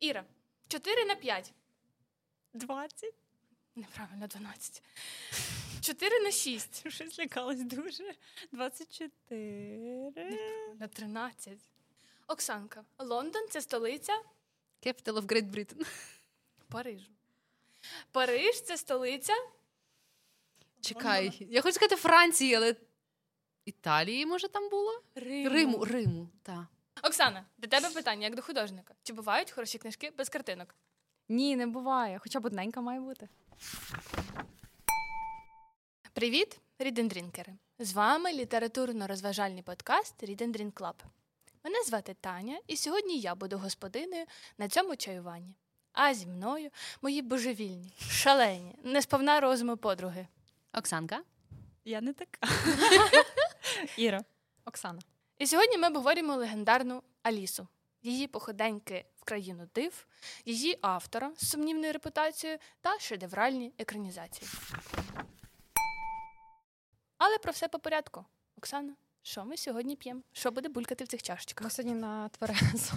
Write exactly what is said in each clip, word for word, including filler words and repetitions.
Іра, чотири на п'ять. двадцять. Неправильно, дванадцять. чотири на шість. Щось лякалась дуже. двадцять чотири. Неправильно, тринадцять. Оксанка, Лондон – це столиця? Capital of Great Britain. Парижу. Париж – це столиця? Чекай, я хочу сказати Франції, але Італії, може, там було? Риму. Риму, Риму, так. Оксана, до тебе питання, як до художника. Чи бувають хороші книжки без картинок? Ні, не буває. Хоча б одненька має бути. Привіт, рідендрінкери. З вами літературно-розважальний подкаст Read and Drink Club. Мене звати Таня, і сьогодні я буду господинею на цьому чаюванні. А зі мною мої божевільні, шалені, несповна розуму подруги. Оксанка. Я не така. Іра. Оксана. І сьогодні ми обговорюємо легендарну Алісу, її походеньки в країну див, її автора з сумнівною репутацією та шедевральні екранізації. Але про все по порядку. Оксана, що ми сьогодні п'ємо? Що буде булькати в цих чашечках? Ми сьогодні на тверезо.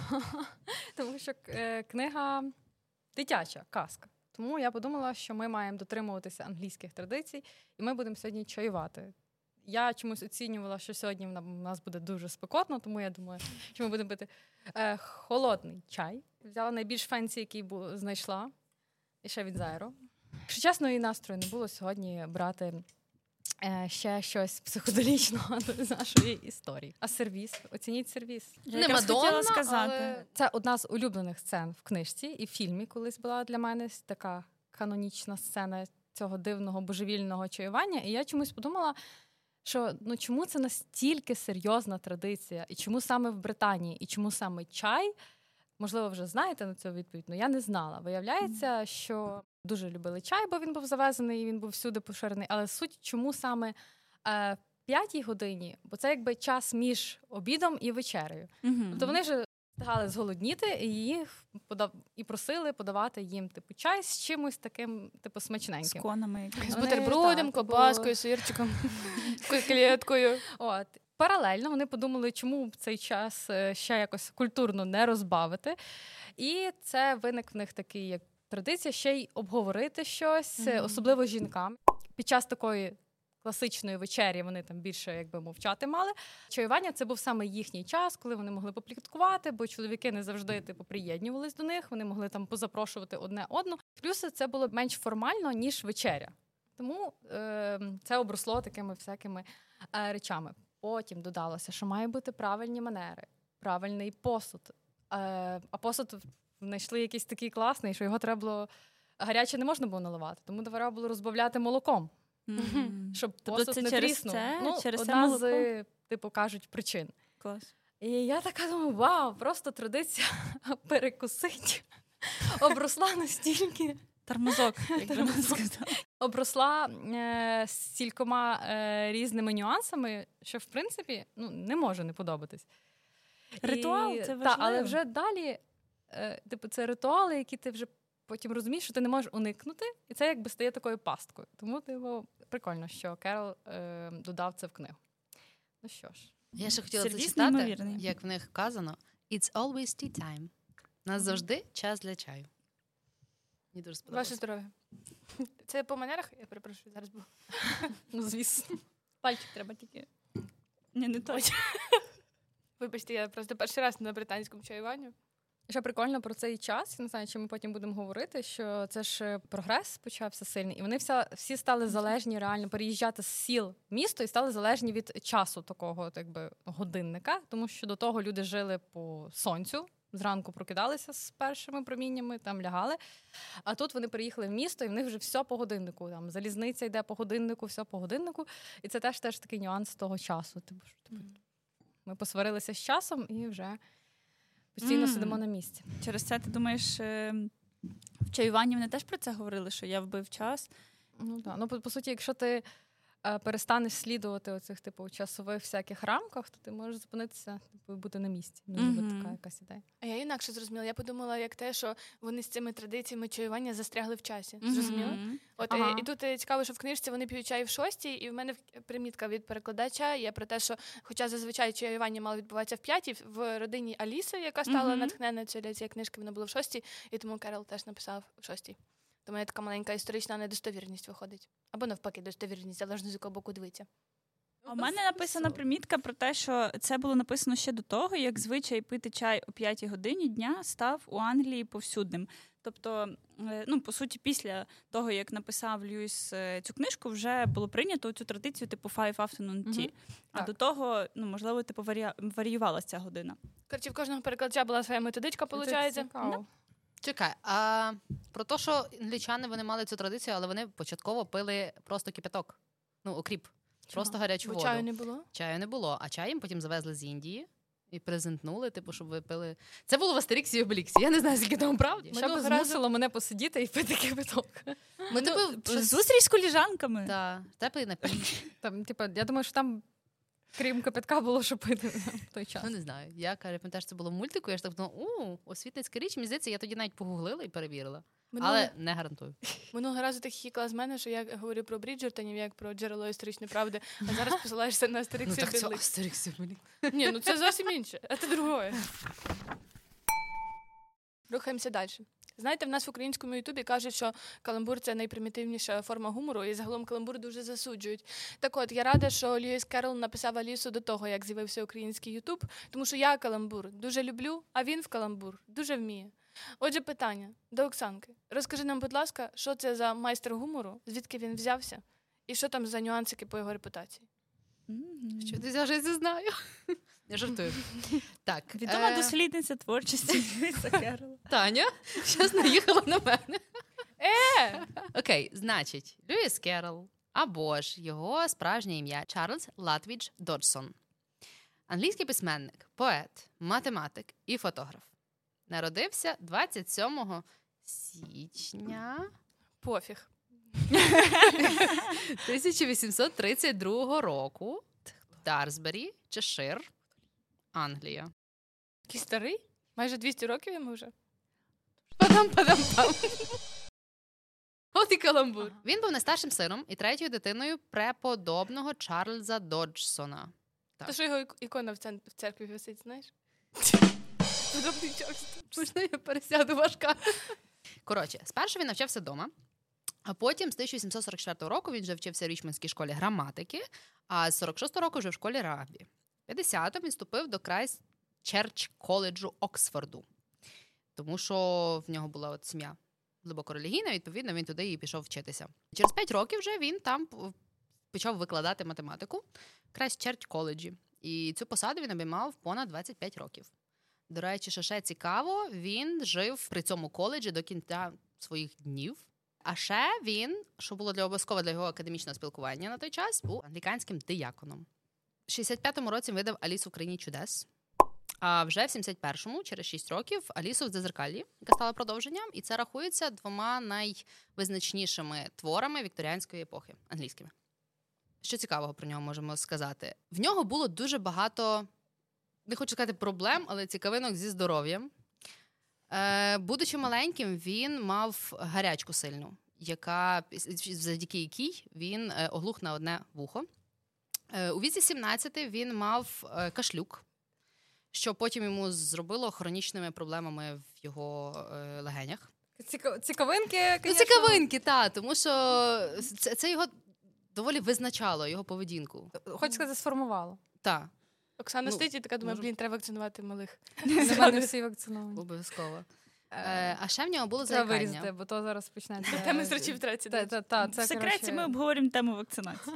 Тому що е, книга дитяча, казка. Тому я подумала, що ми маємо дотримуватися англійських традицій, і ми будемо сьогодні чаювати. Я чомусь оцінювала, що сьогодні в нас буде дуже спекотно, тому я думаю, що ми будемо пити е, холодний чай. Взяла найбільш фенсі, який був, знайшла, і ще від Zero. Якщо чесно, і настрою не було сьогодні брати е, ще щось психоделічного з нашої історії. А сервіс? Оцініть сервіс. Не Мадонна, сказати. Але це одна з улюблених сцен в книжці і в фільмі колись була для мене така канонічна сцена цього дивного божевільного чаювання. І я чомусь подумала, що ну чому це настільки серйозна традиція, і чому саме в Британії, і чому саме чай? Можливо, вже знаєте на цю відповідь, але я не знала. Виявляється, що дуже любили чай, бо він був завезений, і він був всюди поширений. Але суть, чому саме е, в п'ятій годині, бо це якби час між обідом і вечерею. Mm-hmm. Тобто вони вже встигали зголодніти і їх подав... і просили подавати їм типу чай з чимось таким, типу, смачненьким. З конами. З бутербродом, кобаскою, сирчиком, котлеткою. От. Паралельно вони подумали, чому в цей час ще якось культурно не розбавити. І це виник в них такий як традиція ще й обговорити щось, mm-hmm. особливо жінкам. Під час такої класичної вечері вони там більше якби мовчати мали. Чаювання – це був саме їхній час, коли вони могли попліткувати, бо чоловіки не завжди типу приєднувались до них, вони могли там позапрошувати одне одну. Плюс це було менш формально, ніж вечеря. Тому е- це обросло такими всякими е- речами. Потім додалося, що має бути правильні манери, правильний посуд. Е- а посуд знайшли якийсь такий класний, що його треба було... Гаряче не можна було наливати, тому треба було розбавляти молоком. Mm-hmm. Щоб тобто посуд це не через тріснув. це? Ну, через одна це з, типу, кажуть, причин. Клас. І я така думаю, вау, просто традиція перекусить обросла настільки... Тормозок, як би не сказати. Обросла е, стількома е, різними нюансами, що, в принципі, ну, не може не подобатись. Ритуал, і, це важливо. Та, але вже далі, е, типу, це ритуали, які ти вже потім розумієш, що ти не можеш уникнути, і це якби стає такою пасткою. Тому типу, прикольно, що Керол е, додав це в книгу. Ну що ж. Я ще хотіла Сервіс зачитати, неймовірний. як в них вказано, «It's always tea time». У нас завжди час для чаю. Мені дуже сподобалося. Ваше здоров'я. Це по манерах? Я перепрошую, зараз був. Ну, звісно. Пальчик треба тільки. Ні, не точно. Вибачте, я просто перший раз на британському чаюванню. Що прикольно про цей час, я не знаю, чи ми потім будемо говорити, що це ж прогрес почався сильний, і вони вся, всі стали залежні реально переїжджати з сіл в місто і стали залежні від часу такого, якби, годинника, тому що до того люди жили по сонцю, зранку прокидалися з першими проміннями, там лягали, а тут вони переїхали в місто, і в них вже все по годиннику, там залізниця йде по годиннику, все по годиннику, і це теж теж такий нюанс того часу. Типу, типу, ми посварилися з часом і вже постійно mm. сидимо на місці. Через це, ти думаєш, в чаюванні вони теж про це говорили, що я вбив час? Ну, так. Ну, по, по суті, якщо ти е, перестанеш слідувати оцих типу часових всяких рамках, то ти можеш зупинитися типу, і бути на місці. Дуже Мгм. така якась ідея. А я інакше зрозуміла. Я подумала, як те, що вони з цими традиціями чаювання застрягли в часі. Мгм. Зрозуміла? От Ага. і, і тут е, цікаво, що в книжці вони п'ють чай в шостій, і в мене в- примітка від перекладача є про те, що, хоча зазвичай чаювання мало відбуватися в п'ятій, в родині Аліси, яка стала Мгм. натхненною для цієї книжки, воно було в шостій, і тому Керол теж написав в шостій. Тому є така маленька історична недостовірність виходить. Або навпаки, достовірність, залежно з якого боку дивитися. У мене написана примітка про те, що це було написано ще до того, як звичай пити чай о п'ятій годині дня став у Англії повсюдним. Тобто, е, ну, по суті, після того, як написав Льюіс е, цю книжку, вже було прийнято цю традицію типу five afternoon tea. Мгм. А Так. до того, ну, можливо, типу варі... варіювалася ця година. Коротше, в кожного перекладача була своя методичка, Це виходить. цікаво. Чекай, а про те, що англічани вони мали цю традицію, але вони початково пили просто кипяток. Ну, окріп. Просто гарячу Бо воду. чаю не було. Чаю не було, а чай їм потім завезли з Індії і презентнули, типу, щоб ви пили. Це було в Астеріксі і Обеліксі. Я не знаю, скільки там правді. Що б Минулого разу- змусило мене посидіти і пити кипяток. Ми типу, щось- Зустріч з коліжанками. Та, теплий напій. Там, типу, я думаю, що там, крім кипятка, було що пити в той час. Ну, не знаю. Я каже, пам'ятаєш, це було в мультику, я ж так думала, у, освітницька річ, мені здається, я тоді навіть погуглила і перевірила. Минулого, Але не гарантую. минулого разу ти хіхікала з мене, що я говорю про Бріджертонів як про джерело історичної правди, а зараз посилаєшся на Ну Астерікс і так це Обелікс. Астерікс і Обелікс. Ні, ну це зовсім інше, а це другое. Рухаємося далі. Знаєте, в нас в українському Ютубі кажуть, що каламбур – це найпримітивніша форма гумору, і загалом каламбур дуже засуджують. Так от, я рада, що Льюіс Керол написав Алісу до того, як з'явився український Ютуб, тому що я каламбур дуже люблю, а він в каламбур дуже вміє. Отже, питання до Оксанки. Розкажи нам, будь ласка, що це за майстер гумору, звідки він взявся, і що там за нюансики по його репутації? Мгм. Що ти взяв, що я це знаю? Я жартую. Так. Відома е, дослідниця творчості Льюіса Керрола. Таня, щас наїхала на мене. Е! Окей, значить, Льюіс Керрол, або ж його справжнє ім'я Чарльз Латвідж Доджсон. Англійський письменник, поет, математик і фотограф. Народився двадцять сьомого січня Пофіг. тисяча вісімсот тридцять другого року в Дарсбері, Чешир, Англія. Який старий? Майже двісті років йому вже. Падам-падам-пам. От і каламбур. Він був найстаршим сином і третьою дитиною преподобного Чарльза Доджсона. Так. То що його ік- ікона в, цен- в церкві висить, знаєш? Подобний текст. Можна я пересяду важка? Коротше, спершу він навчався вдома, а потім з тисяча вісімсот сорок четвертого року він вже вчився в Річмондській школі граматики, а з сорок шостого року вже в школі рагбі. В п'ятдесятому він вступив до Крайстчерч коледжу Оксфорду, тому що в нього була от сім'я глибоко релігійна, відповідно, він туди і пішов вчитися. Через п'ять років вже він там п- почав викладати математику в Крайстчерч коледжі, і цю посаду він обіймав понад двадцять п'ять років. До речі, що ще цікаво, він жив при цьому коледжі до кінця своїх днів. А ще він, що було для обов'язково для його академічного спілкування на той час, був англіканським дияконом. В шістдесят п'ятому році видав Алісу в країні чудес. А вже в сімдесят першому, через шість років, Алісу в дзеркалі, яка стала продовженням, і це рахується двома найвизначнішими творами вікторіанської епохи, англійськими. Що цікавого про нього можемо сказати? В нього було дуже багато, не хочу сказати проблем, але цікавинок зі здоров'ям. Е, будучи маленьким, він мав гарячку сильну, яка, завдяки якій він е, оглух на одне вухо. Е, у віці сімнадцяти він мав е, кашлюк, що потім йому зробило хронічними проблемами в його е, легенях. Ціка- Цікавинки, Ну, конечно. цікавинки, так, тому що це, це його доволі визначало, його поведінку. Хочу сказати, сформувало. Так, Оксана Ну, стоїть і така думає, може- блін, треба вакцинувати малих. На мене всі вакциновані. обов'язково. Е, Е, а ще в нього було Треба заїкання. вирізати, бо то зараз почнеться. Теми срачів треці. Та, та, та, В це, секреті коротше, ми обговоримо тему вакцинації.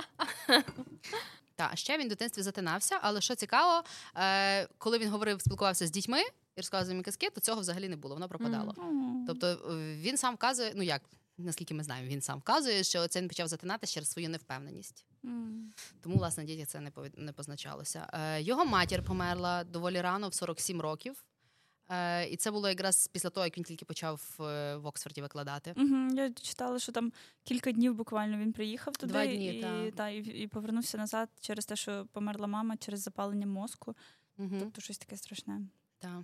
Так, ще він в дитинстві затинався, але що цікаво, е, коли він говорив, спілкувався з дітьми і розказував їм казки, то цього взагалі не було, воно пропадало. Мгм. Тобто е, він сам вказує, ну як, наскільки ми знаємо, він сам вказує, що це він почав затинатися через свою невпевненість. Мгм. Тому, власне, дітях це не, повід... не позначалося. Е, його матір померла доволі рано, в сорок сім років. Е, і це було якраз після того, як він тільки почав в Оксфорді викладати. Угу, я читала, що там кілька днів буквально він приїхав туди. Два дні, і, та. Та, і, і повернувся назад через те, що померла мама, через запалення мозку. Угу. Тобто щось таке страшне. Так.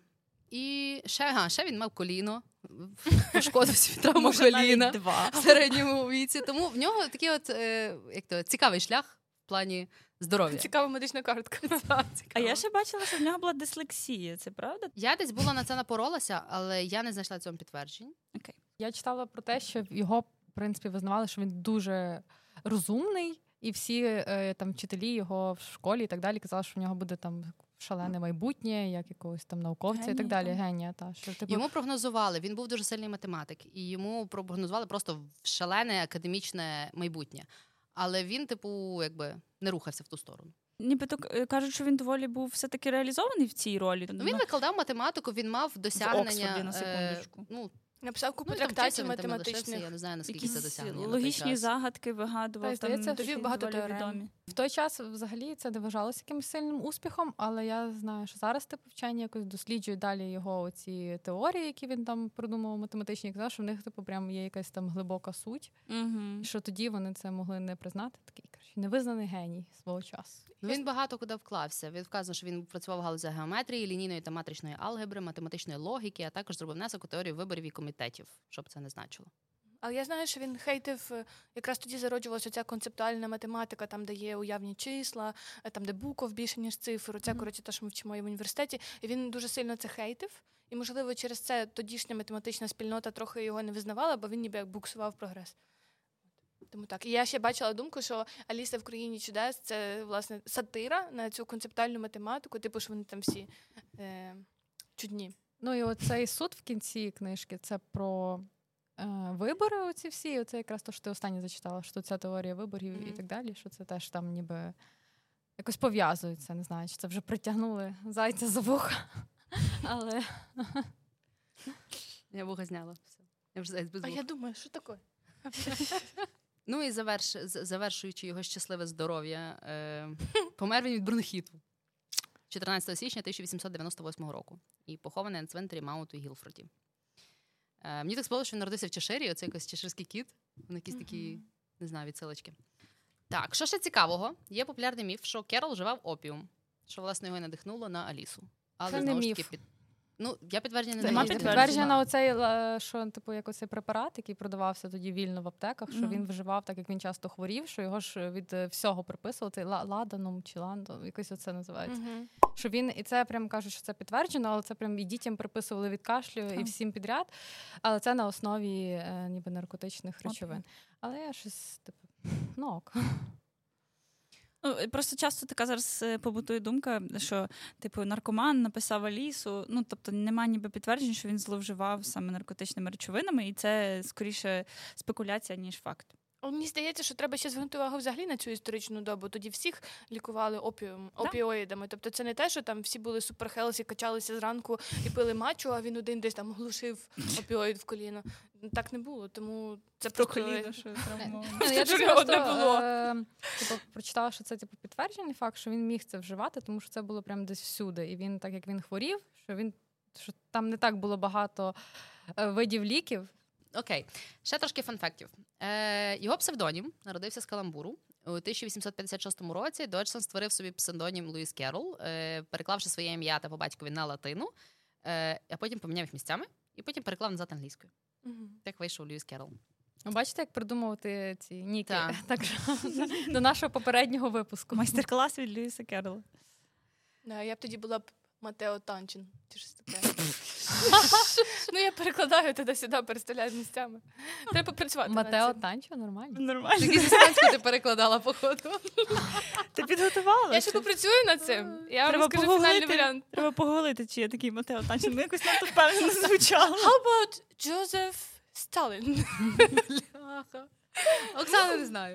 І ще, ага, ще він мав коліно, пошкодився від травму коліна в середньому віці. Тому в нього такий от, е, як то, цікавий шлях в плані здоров'я. Цікава медична картка. А я ще бачила, що в нього була дислексія, це правда? Я десь була на це напоролася, але я не знайшла цьому підтверджень. Окей. Я читала про те, що його, в принципі, визнавали, що він дуже розумний, і всі е, там вчителі його в школі і так далі казали, що в нього буде там шалене майбутнє, як якогось там науковця Геній, і так далі. там. Генія, та, що, типу... Йому прогнозували, він був дуже сильний математик, і йому прогнозували просто шалене академічне майбутнє. Але він, типу, якби не рухався в ту сторону. Нібито кажуть, що він доволі був все-таки реалізований в цій ролі. Ну, він викладав математику, він мав досягнення. В Оксфорді, на секундочку. Е, ну, Написав купу ну, там трактатів часом він там математичних. лишився, я не знаю, наскільки Якісь це досягнення. логічні загадки вигадував. Та, здається, там довів такі багато доволі теорем. відомі. В той час взагалі це не вважалося якимось сильним успіхом, але я знаю, що зараз типу вчені якось досліджують далі його оці теорії, які він там продумав математичні, і казав, що в них типу прям є якась там глибока суть, Угу. і що тоді вони це могли не признати. Такий коротше, невизнаний геній свого часу. Ну, він багато куди вклався. Він вказано, що він працював в галузі геометрії, лінійної та матричної алгебри, математичної логіки, а також зробив внесок у теорію виборів і комітетів, щоб це не значило. Але я знаю, що він хейтив, якраз тоді зароджувалася ця концептуальна математика, там, де є уявні числа, там, де букв більше, ніж цифр. Це, коротше, те, що ми вчимо і в університеті. І він дуже сильно це хейтив. І, можливо, через це тодішня математична спільнота трохи його не визнавала, бо він ніби як буксував прогрес. Тому так. І я ще бачила думку, що Аліса в країні чудес – це, власне, сатира на цю концептуальну математику, типу, що вони там всі е, чудні. Ну і оцей суд в кінці книжки – це про е, вибори оці всі. Оце якраз те, що ти останнє зачитала, що ця теорія виборів mm-hmm. і так далі, що це теж там ніби якось пов'язується, не знаю, чи це вже притягнули зайця за вуха. Але... Я вуха зняла. Все. Я вже зайць без А вуха. я думаю, що таке? Ну і заверш, завершуючи його щасливе здоров'я, е, помер він від бронхіту чотирнадцятого січня тисяча вісімсот дев'яносто восьмого року і похований на цвинтарі Маунт у Гілфорді. Е, мені так сподобалося, що він народився в Чеширі, оце якийсь чеширський кіт, вони якісь такі, не знаю, відсилочки. Так, що ще цікавого, є популярний міф, що Керол вживав опіум, що, власне, його надихнуло на Алісу. Але, це знову не ж міф. таки, під... Ну, я підтвердження не Це даю. підтвердження на оцей, що типу як оцей препарат, який продавався тоді вільно в аптеках, що mm. він вживав, так як він часто хворів, що його ж від всього приписували, цей ладаном чи ландом, якось оце називається. Mm-hmm. Що він, і це прям кажуть, що це підтверджено, але це прям і дітям приписували від кашлю, mm. і всім підряд, але це на основі е, ніби наркотичних речовин. Okay. Але я щось, типу, ну ок. Ну, просто часто така зараз побутує думка, що типу наркоман написав Алісу, ну тобто немає ніби підтверджень, що він зловживав саме наркотичними речовинами, і це скоріше спекуляція, ніж факт. Мені здається, що треба ще звернути увагу взагалі на цю історичну добу. Тоді всіх лікували опіум, опіоїдами. Тобто це не те, що там всі були суперхелсі, качалися зранку і пили мачу, а він один десь там глушив опіоїд в коліно. Так не було, тому це про просто... коліно, що травмовано. Я просто прочитала, що це типу підтверджений факт, що він міг це вживати, тому що це було прямо десь всюди. І він, так як він хворів, що він що там не так було багато видів ліків. Окей. Ще трошки фанфактів. Е, його псевдонім народився з каламбуру. У тисяча вісімсот п'ятдесят шостому році Доджсон створив собі псевдонім Луїс Керол, е, переклавши своє ім'я та по батькові на латину, е, а потім поміняв їх місцями, і потім переклав назад англійською. Угу. Так вийшов Луїс Керол. Бачите, як придумувати ці ніки? Так. Так що, до нашого попереднього випуску. Майстер-клас від Луїса Керола. Да, я б тоді була б Матео Танчин. Чи щось таке. Ну, я перекладаю туди-сюди, переставляю місцями. Треба працювати над Матео цим. Танчо, нормально. Нормально. Такі з іспанською ти перекладала, походу. Ти підготувала? Я ще попрацюю над цим. Я треба вам скажу фінальний варіант. Треба поговорити, чи є такий Матео Танчин. Ми якось надто впевнено звучало. How about Joseph Stalin? Оксана не знаю.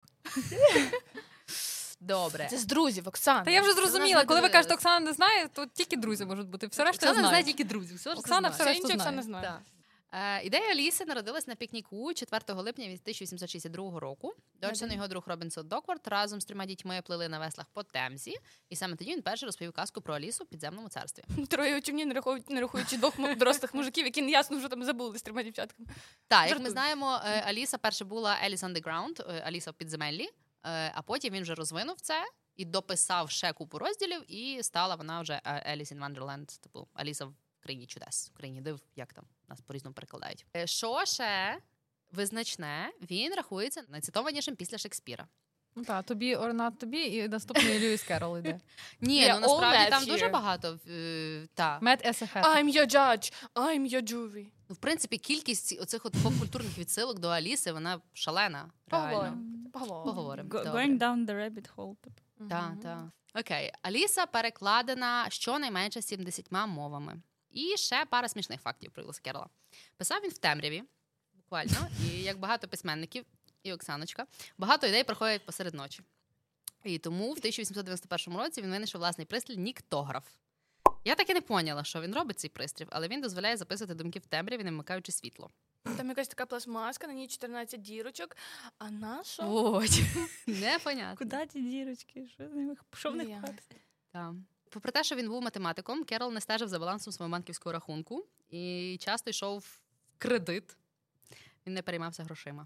Добре. Це з друзів, Оксана. Та я вже зрозуміла, коли ви кажете, Оксана не знає, то тільки друзі можуть бути. Все решта я Оксана знаю. знає тільки друзів. Все Оксана все Все решта інше Оксана знає. знає. Е, ідея Аліси народилась на пікніку четвертого липня тисяча вісімсот шістдесят другого року. Доджсон і його друг Робінсон Доквард разом з трьома дітьми плили на веслах по Темзі. І саме тоді він перший розповів казку про Алісу в підземному царстві. Троє очівні, не рахують, не рахуючи двох м- дорослих мужиків, які неясно вже там забули з трьома дівчатками. Так, як Жартую. ми знаємо, е, Аліса перша була Alice on the Ground, е, Аліса в підземеллі, е, а потім він вже розвинув це і дописав ще купу розділів, і стала вона вже е, Alice in Wonderland, типу Аліса в країні чудес, в країні див, як там нас по-різному перекладають. Е, Що ще визначне, він рахується найцитованішим після Шекспіра. Ну так, тобі Орнат, тобі і наступний Льюіс Керрол йде. Ні, Yeah, ну насправді all там that дуже here. багато. Е, та. Мед Есехет. I'm your judge, I'm your jury. Ну, в принципі, кількість оцих от поп-культурних відсилок до Аліси, вона шалена. Реально. Поговоримо. Поговоримо. Поговоримо. Go- Добре. Going down the rabbit hole. Типу. Так, так. Окей. Аліса перекладена щонайменше сімдесятьма мовами. І ще пара смішних фактів про Льюіса Керрола. Писав він в темряві, буквально, і як багато письменників, і Оксаночка, багато ідей проходять посеред ночі. І тому в тисяча вісімсот дев'яносто першому році він винайшов власний пристрій ніктограф. Я так і не поняла, що він робить цей пристрій, але він дозволяє записувати думки в темряві, не вмикаючи світло. Там якась така пластмаска, на ній чотирнадцять дірочок, а наша... Ось. Непонятно. Куди ті дірочки? Що, з ними- що в них Ясно. пхати? Так. Попри те, що він був математиком, Керрол не стежив за балансом свого банківського рахунку і часто йшов в кредит. Він не переймався грошима.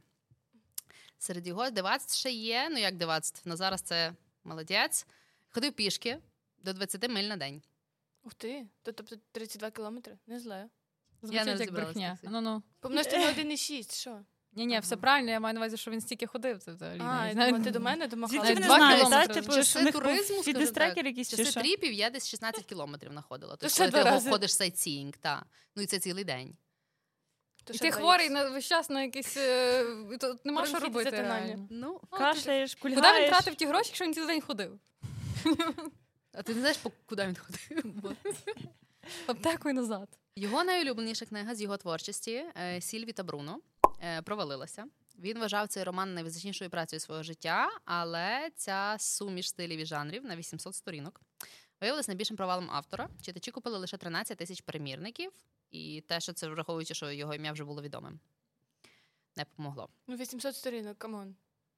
Серед його дивацтв ще є, ну як дивацтв, на зараз це молодець, ходив пішки до двадцять миль на день. Ух ти, то, тобто тридцять два кілометри? Не зле. Звучить не як розібралась брехня. в цих. Ну-ну. Помножте на один і шість, що? Ні-ні, все Ага. правильно, я маю на увазі, що він стільки ходив. Це взагалі. А, не я знаю. думала, ти до мене домахала. Звідки Навіть вони два знають, кілометри. так? Типу, Часи що в них туризму, був скажімо фітнес-трекер так. якийсь чи Часи що? тріпів я десь шістнадцять кілометрів находила. То Тобто, ще коли два ти рази. ходиш сайтсіїнг, та. Ну і це цілий день. То І ще ти два хворий ікс. на весь час на якийсь... е, Тут нема що Бронхіт, робити. затинання. реально. Ну, Кашляєш, Куди кульгаєш. він тратив ті гроші, якщо він цілий день ходив? а ти не знаєш, по- куди він ходив? В аптеку і назад. Його найулюбленіша книга з його творчості е, «Сільві та Бруно» е, провалилася. Він вважав цей роман найвизначнішою працею свого життя, але ця суміш стилів і жанрів на вісімсот сторінок виявилась найбільшим провалом автора. Читачі купили лише тринадцять тисяч примірників, і те, що це враховуючи, що його ім'я вже було відомим, не помогло. Ну, вісімсот сторінок, камон.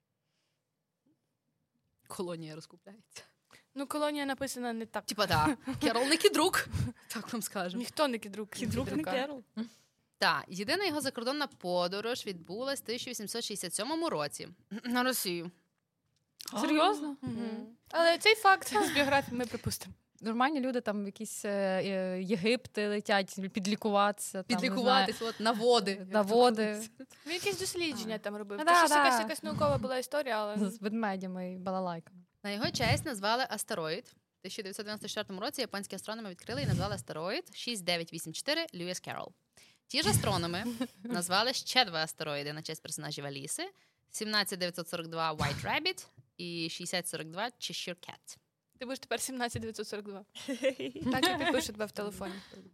Колонія розкупляється. Ну, колонія написана не так. Типа, так, Керрол не кідрук, так вам скажемо. Ніхто не кідрук. Кідрук не Керрол. Так, єдина його закордонна подорож відбулась в тисяча вісімсот шістдесят сьомому році на Росію. Серйозно? Мгм. Але цей факт з біографії ми припустимо. Нормальні люди там в якісь е, е, Єгипти летять, підлікуватися. Там, не Підлікуватись, от, на води. знаю, на води. Він якісь дослідження там робив. Ну, Це да, щось да. якась, якась наукова була історія, але... З ведмедями і балалайками. На його честь назвали астероїд. В тисяча дев'ятсот дев'яносто четвертому році японські астрономи відкрили і назвали астероїд шість дев'ять вісім чотири Льюіс Керрол. Ті ж астрономи назвали ще два астероїди на честь персонажів Аліси. сімнадцять дев'ятсот сорок два White Rabbit і шістдесят сорок два Cheshire Cat. Ти будеш тепер сімнадцять дев'ятсот сорок два. Так і підпишу тебе в телефоні.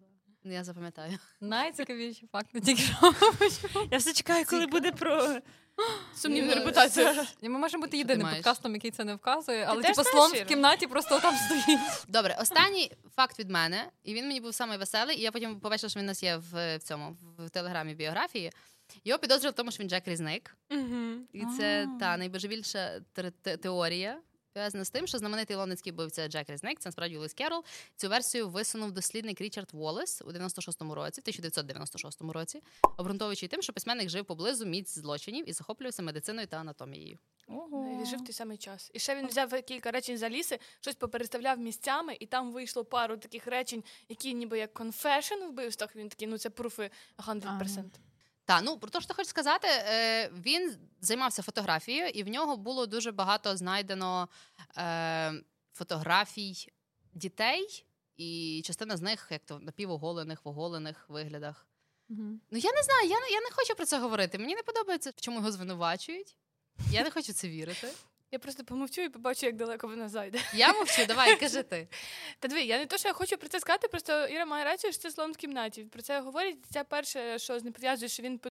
Я запам'ятаю. Найцікавіші факти тільки що. Я все чекаю, коли буде про... Сумнівна Ну, репутація. Ми можемо бути Що єдиним ти маєш? подкастом, який це не вказує, але теж типу знаєш, слон Іра? в кімнаті просто там стоїть. Добре, останній факт від мене, і він мені був самий веселий, і я потім побачила, що він у нас є в, в цьому, в телеграмі, в біографії. Його підозрювали в тому, що він Джек Різник. І це А. та найбожевільша те- те- теорія, пов'язана з тим, що знаменитий лондонський вбивця Джек Різник, це насправді Льюіс Керрол, цю версію висунув дослідник Річард Воллес у дев'яносто шостому році, в тисяча дев'ятсот дев'яносто шостому році, обґрунтовуючи тим, що письменник жив поблизу місць злочинів і захоплювався медициною та анатомією. Ого. Він жив в той самий час. І ще він взяв кілька речень з Аліси, щось попереставляв місцями, і там вийшло пару таких речень, які ніби як confession у вбивствах. Він такий, ну це пруфи сто відсотків. Та, ну, про те, що хочу сказати, е, він займався фотографією, і в нього було дуже багато знайдено е, фотографій дітей, і частина з них, як то напівоголених, в оголених виглядах. Ну, я не знаю, я не, я не хочу про це говорити. Мені не подобається, в чому його звинувачують. Я не хочу це вірити. Я просто помовчу і побачу, як далеко вона зайде. Я мовчу, давай, кажи ти. Та диви, я не то, що я хочу про це сказати, просто Іра має рацію, що це слон в кімнаті. Про це говорять. Це перше, що з ним пов'язує, що він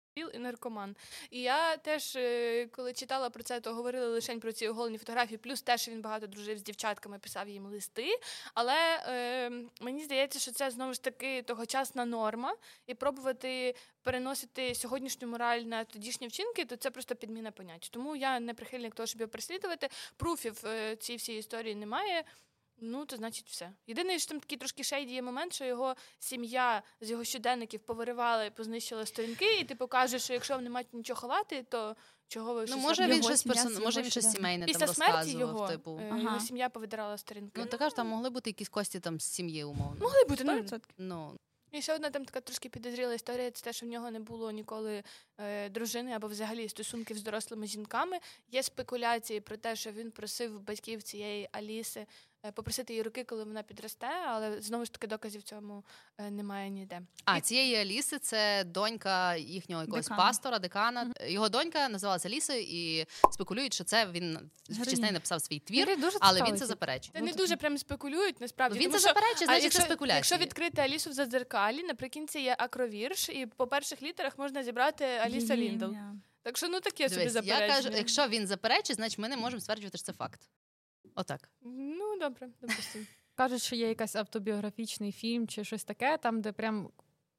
і наркоман. І я теж, коли читала про це, то говорили лише про ці оголені фотографії, плюс те, що він багато дружив з дівчатками, писав їм листи. Але е, мені здається, що це, знову ж таки, тогочасна норма. І пробувати переносити сьогоднішню мораль на тодішні вчинки, то це просто підміна понять. Тому я не прихильник того, щоб його переслідувати. Пруфів е, цієї всієї історії немає. Ну, то значить все. Єдине, що там такий трошки шейді є момент, що його сім'я з його щоденників повиривала, познищила сторінки, і ти покажеш, що якщо вони мають нічого ховати, то чого ви Ну, щось може робите? він Його щось сім'я, персон... це може його він щось щоденник. сімейне Після там смерті розказував, його, типу. е, Ага. його сім'я повидирала сторінки. Ну, така ж там могли бути якісь кості там з сім'ї, умовно. Могли бути, сто ну, відсотків. Ну, і ще одна там така трошки підозріла історія, це те, що в нього не було ніколи е, дружини або взагалі стосунків з дорослими жінками. Є спекуляції про те, що він просив батьків цієї Аліси е, попросити її руки, коли вона підросте, але знову ж таки доказів цьому е, немає ніде. а цієї Аліси це донька їхнього якогось Декана. пастора, декана. Mm-hmm. Його донька називалася Алісою, і спекулюють, що це він в частині написав свій твір, Дуже але цікавий він це тип. заперечує. Це не дуже прям спекулюють, насправді. Він тому це що, заперечує, а значить якщо, це спекуляція. якщо відкрити Алісу в Зазеркалі, наприкінці є акровірш, і по перших літерах можна зібрати Аліса Її Ліндл. ім'я. Так що, ну, таке собі Дивись, я заперечення. кажу, якщо він заперечує, значить ми не можемо стверджувати, що це факт. Отак. Ну, добре, допустимо. Кажуть, що є якийсь автобіографічний фільм чи щось таке, там, де прям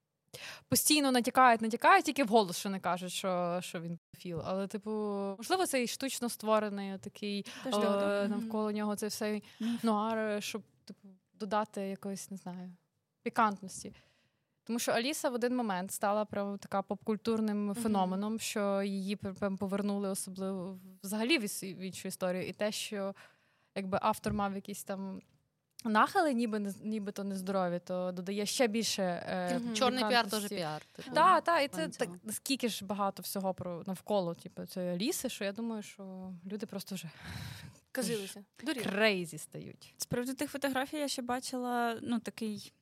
постійно натякають, натякають, тільки вголос, що не кажуть, що, що він педофіл. Але, типу, можливо, це і штучно створений такий Теж е, добре. навколо нього цей всей Міф. нуар, щоб, типу, додати якоїсь, не знаю, пікантності. Тому що Аліса в один момент стала прям така попкультурним феноменом, mm-hmm. що її прям повернули особливо взагалі в іншу історію. І те, що якби автор мав якісь там нахили, ніби нібито нездорові, то додає ще більше е, mm-hmm. Чорний піар теж піар. Типу. Так, так, і це так, скільки ж багато всього про навколо типу, цієї Аліси, що я думаю, що люди просто вже казилися. Крейзі стають. З приводу тих фотографій я ще бачила, ну, такий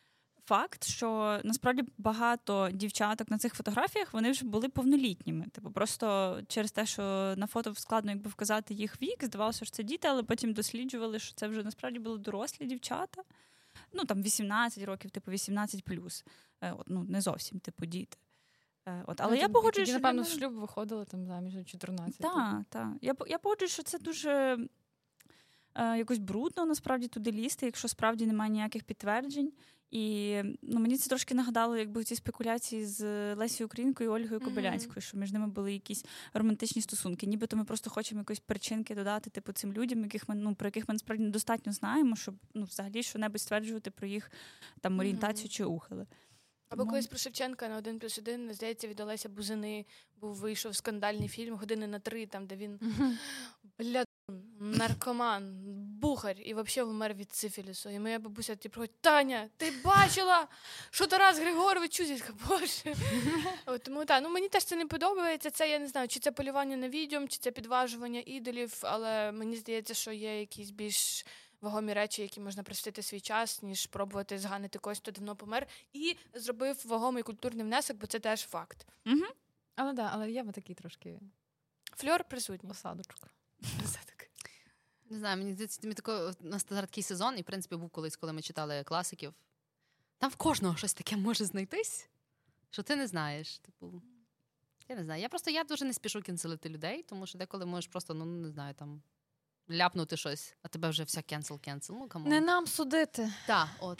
факт, що насправді багато дівчаток на цих фотографіях, вони вже були повнолітніми. Типу, просто через те, що на фото складно якби вказати їх вік, здавалося, що це діти, але потім досліджували, що це вже насправді були дорослі дівчата. Ну, там вісімнадцять років, типу вісімнадцять плюс. От, ну, не зовсім, типу, діти. От, але ну, я погоджуюсь, тоді, що... напевно, для... в шлюб виходили там заміж чотирнадцять. Так, так. Я, я погоджуюсь, що це дуже е, якось брудно, насправді, туди лізти, якщо справді немає ніяких підтверджень. І ну, мені це трошки нагадало, якби ці спекуляції з Лесією Українкою і Ольгою Кобилянською, mm-hmm. що між ними були якісь романтичні стосунки. Нібито ми просто хочемо якоїсь причинки додати типу цим людям, яких ми, ну, про яких ми насправді недостатньо знаємо, щоб ну, взагалі що-небудь стверджувати про їх там орієнтацію mm-hmm. чи ухили. Або Тому... колись про Шевченка на один плюс один, здається, від Олеся Бузини був вийшов скандальний фільм «Години на три», там, де він mm-hmm. бля, наркоман, бухар і взагалі вмер від сифілісу. І моя бабуся типу говорить: Таня, ти бачила, що Тарас Григорович чудить? Боже. От, тому так, ну мені теж це не подобається. Це, я не знаю, чи це полювання на відьом, чи це підважування ідолів, але мені здається, що є якісь більш вагомі речі, які можна присвятити свій час, ніж пробувати зганити когось, хто давно помер, і зробив вагомий культурний внесок, бо це теж факт. Угу. Але да, але є такий трошки фльор присутній. Осадочка. Не знаю, мені здається, мені тако, у нас такий сезон, і, в принципі, був колись, коли ми читали класиків. Там в кожного щось таке може знайтись, що ти не знаєш. Типу, я не знаю. Я просто, я дуже не спішу кенселити людей, тому що деколи можеш просто, ну, не знаю, там, ляпнути щось, а тебе вже вся кенсел-кенсел. Ну, камон. Не нам судити. Так, от.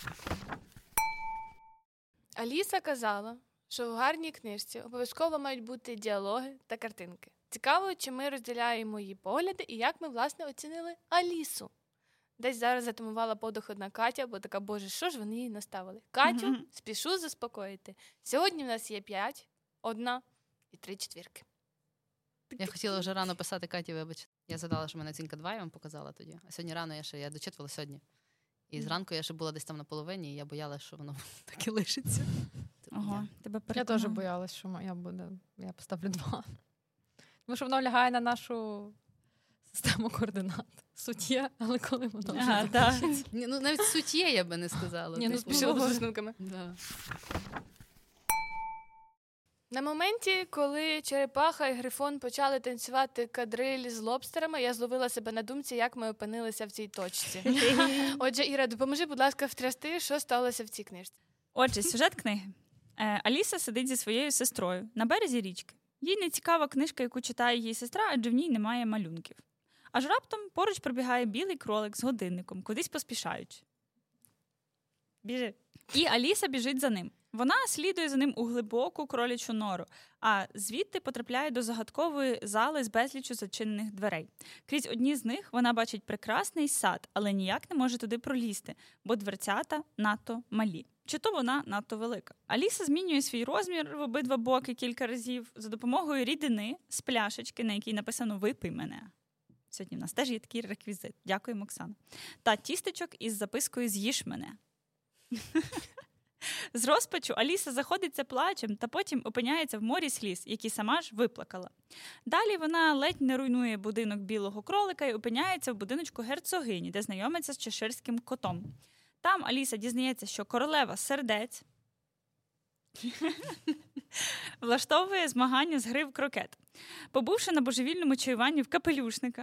Аліса казала, що в гарній книжці обов'язково мають бути діалоги та картинки. Цікаво, чи ми розділяємо її погляди і як ми, власне, оцінили Алісу. Десь зараз затамувала подих одна Катя, бо така, боже, що ж вони її наставили? Катю, mm-hmm. спішу заспокоїти. Сьогодні в нас є п'ять, одна і три четвірки. Я хотіла вже рано писати Каті, вибач. Я задала, що мене оцінка два, я вам показала тоді. А сьогодні рано я ще, я дочитувала сьогодні. І зранку я ще була десь там на половині, і я боялася, що воно так і лишиться. Ага, тебе я теж боялась, що я буду, я поставлю два. Тому що воно лягає на нашу систему координат. Суть є, але коли воно вже ага, да. Ну, навіть суть є, я би не сказала. Ні, ну спішила з висновками. Да. На моменті, коли черепаха і грифон почали танцювати кадриль з лобстерами, я зловила себе на думці, як ми опинилися в цій точці. Отже, Іра, допоможи, будь ласка, втрясти, що сталося в цій книжці. Отже, сюжет книги. Аліса сидить зі своєю сестрою на березі річки. Їй не цікава книжка, яку читає її сестра, адже в ній немає малюнків. Аж раптом поруч пробігає білий кролик з годинником, кудись поспішаючи. Біжи. І Аліса біжить за ним. Вона слідує за ним у глибоку кролячу нору, а звідти потрапляє до загадкової зали з безліччю зачинених дверей. Крізь одні з них вона бачить прекрасний сад, але ніяк не може туди пролізти, бо дверцята надто малі. Чи то вона надто велика. Аліса змінює свій розмір в обидва боки кілька разів за допомогою рідини з пляшечки, на якій написано «Випий мене». Сьогодні в нас теж є такий реквізит. Дякуємо, Оксана. Та тістечок із запискою «З'їж мене». З розпачу Аліса заходиться плачем та потім опиняється в морі сліз, які сама ж виплакала. Далі вона ледь не руйнує будинок білого кролика і опиняється в будиночку герцогині, де знайомиться з чеширським котом. Там Аліса дізнається, що королева сердець влаштовує змагання з гри в крокет. Побувши на божевільному чаюванні в капелюшника,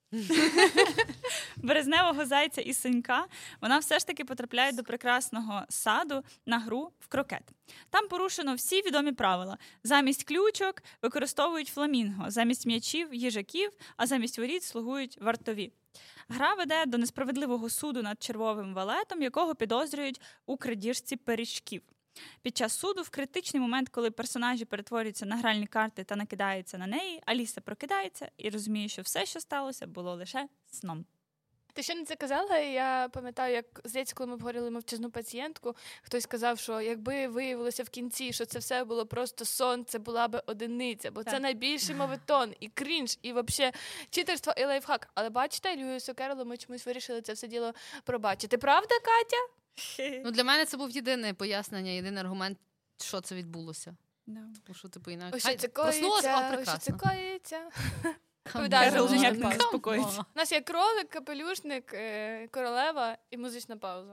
березневого зайця і синька, вона все ж таки потрапляє до прекрасного саду на гру в крокет. Там порушено всі відомі правила. Замість ключок використовують фламінго, замість м'ячів – їжаків, а замість воріт слугують вартові. Гра веде до несправедливого суду над червовим валетом, якого підозрюють у крадіжці пиріжків. Під час суду, в критичний момент, коли персонажі перетворюються на гральні карти та накидаються на неї, Аліса прокидається і розуміє, що все, що сталося, було лише сном. Ти ще не це казала, і я пам'ятаю, як, здається, коли ми обговорили мовчазну пацієнтку, хтось сказав, що якби виявилося в кінці, що це все було просто сон, це була би одиниця, бо так. Це найбільший моветон, і крінж, і взагалі читерство, і лайфхак. Але бачите, Льюісу Керролу ми чомусь вирішили це все діло пробачити. Правда, Катя? Ну, для мене це був єдине пояснення, єдиний аргумент, що це відбулося. No. Тому що, типу, інакше... Ось що це коїться, ось що це коїться. Керрол ніяк не заспокоїться. У нас є кролик, капелюшник, королева і музична пауза.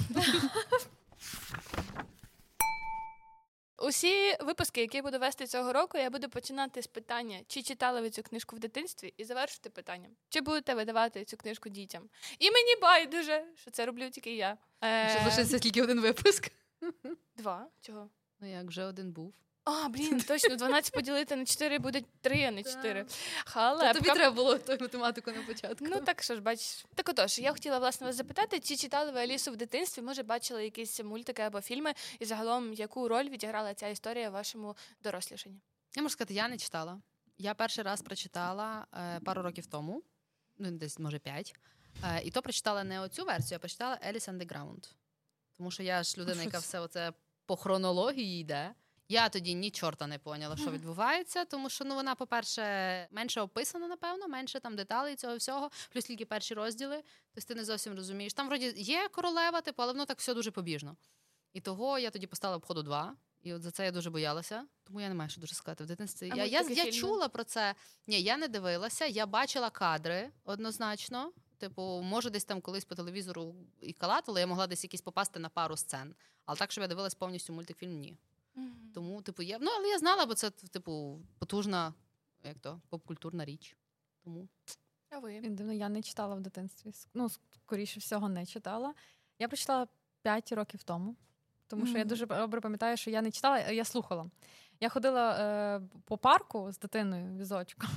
Усі випуски, які я буду вести цього року, я буду починати з питання, чи читали ви цю книжку в дитинстві, і завершити питанням, чи будете видавати цю книжку дітям. І мені байдуже, що це роблю тільки я. Що лишився тільки один випуск? Два? Чого? Ну як, вже один був. А, блін, точно, дванадцять поділити на чотири буде три, а не чотири. Халепка. Тобі треба було ту математику на початку. Ну, так що ж, бачиш. Так отож, я хотіла, власне, вас запитати, чи читали ви Алісу в дитинстві, може, бачили якісь мультики або фільми, і загалом, яку роль відіграла ця історія в вашому дорослішанні? Я можу сказати, я не читала. Я перший раз прочитала е, пару років тому, ну, десь, може, п'ять, е, і то прочитала не оцю версію, а прочитала Alice Underground. Тому що я ж людина, яка все оце по хронології йде. Я тоді ні чорта не поняла, що відбувається, тому що, ну, вона, по-перше, менше описана, напевно, менше там деталей цього всього, плюс тільки перші розділи, тобто ти не зовсім розумієш. Там, вроді, є королева, типу, але воно так все дуже побіжно. І того я тоді поставила обходу два, і от за це я дуже боялася, тому я не маю що дуже сказати в дитинстві. Я, я, я чула про це, ні, я не дивилася, я бачила кадри однозначно, типу, може, десь там колись по телевізору і калатало, я могла десь якісь попасти на пару сцен, але так, щоб я дивилась повністю мультфільм, ні. Mm-hmm. Тому, типу, я, ну, але я знала, бо це, типу, потужна, як то, поп-культурна річ. Тому. А ви? Я не читала в дитинстві. Ну, скоріше всього, не читала. Я прочитала п'ять років тому, тому mm-hmm. що я дуже добре пам'ятаю, що я не читала, я слухала. Я ходила е, по парку з дитиною, візочком,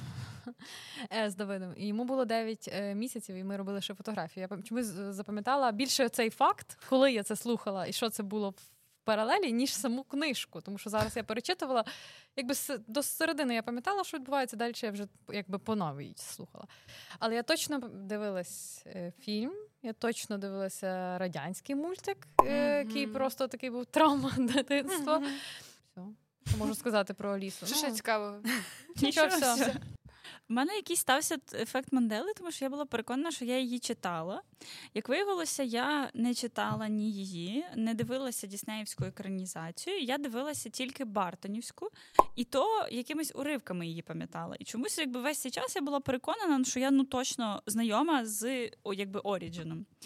з Давидом, і йому було дев'ять е, місяців, і ми робили ще фотографії. Я чомусь запам'ятала більше цей факт, коли я це слухала, і що це було в паралелі, ніж саму книжку, тому що зараз я перечитувала, якби до середини я пам'ятала, що відбувається, далі я вже якби по новій слухала. Але я точно дивилась е, фільм, я точно дивилася радянський мультик, е, mm-hmm. який просто такий був травма дитинства. Mm-hmm. Все, що можу сказати про Алісу. Що ще цікавого? Нічого, все. У мене якийсь стався ефект Мандели, тому що я була переконана, що я її читала. Як виявилося, я не читала ні її, не дивилася діснеївську екранізацію, я дивилася тільки Бартонівську, і то якимись уривками її пам'ятала. І чомусь якби весь цей час я була переконана, що я ну точно знайома з о, якби Оріджином.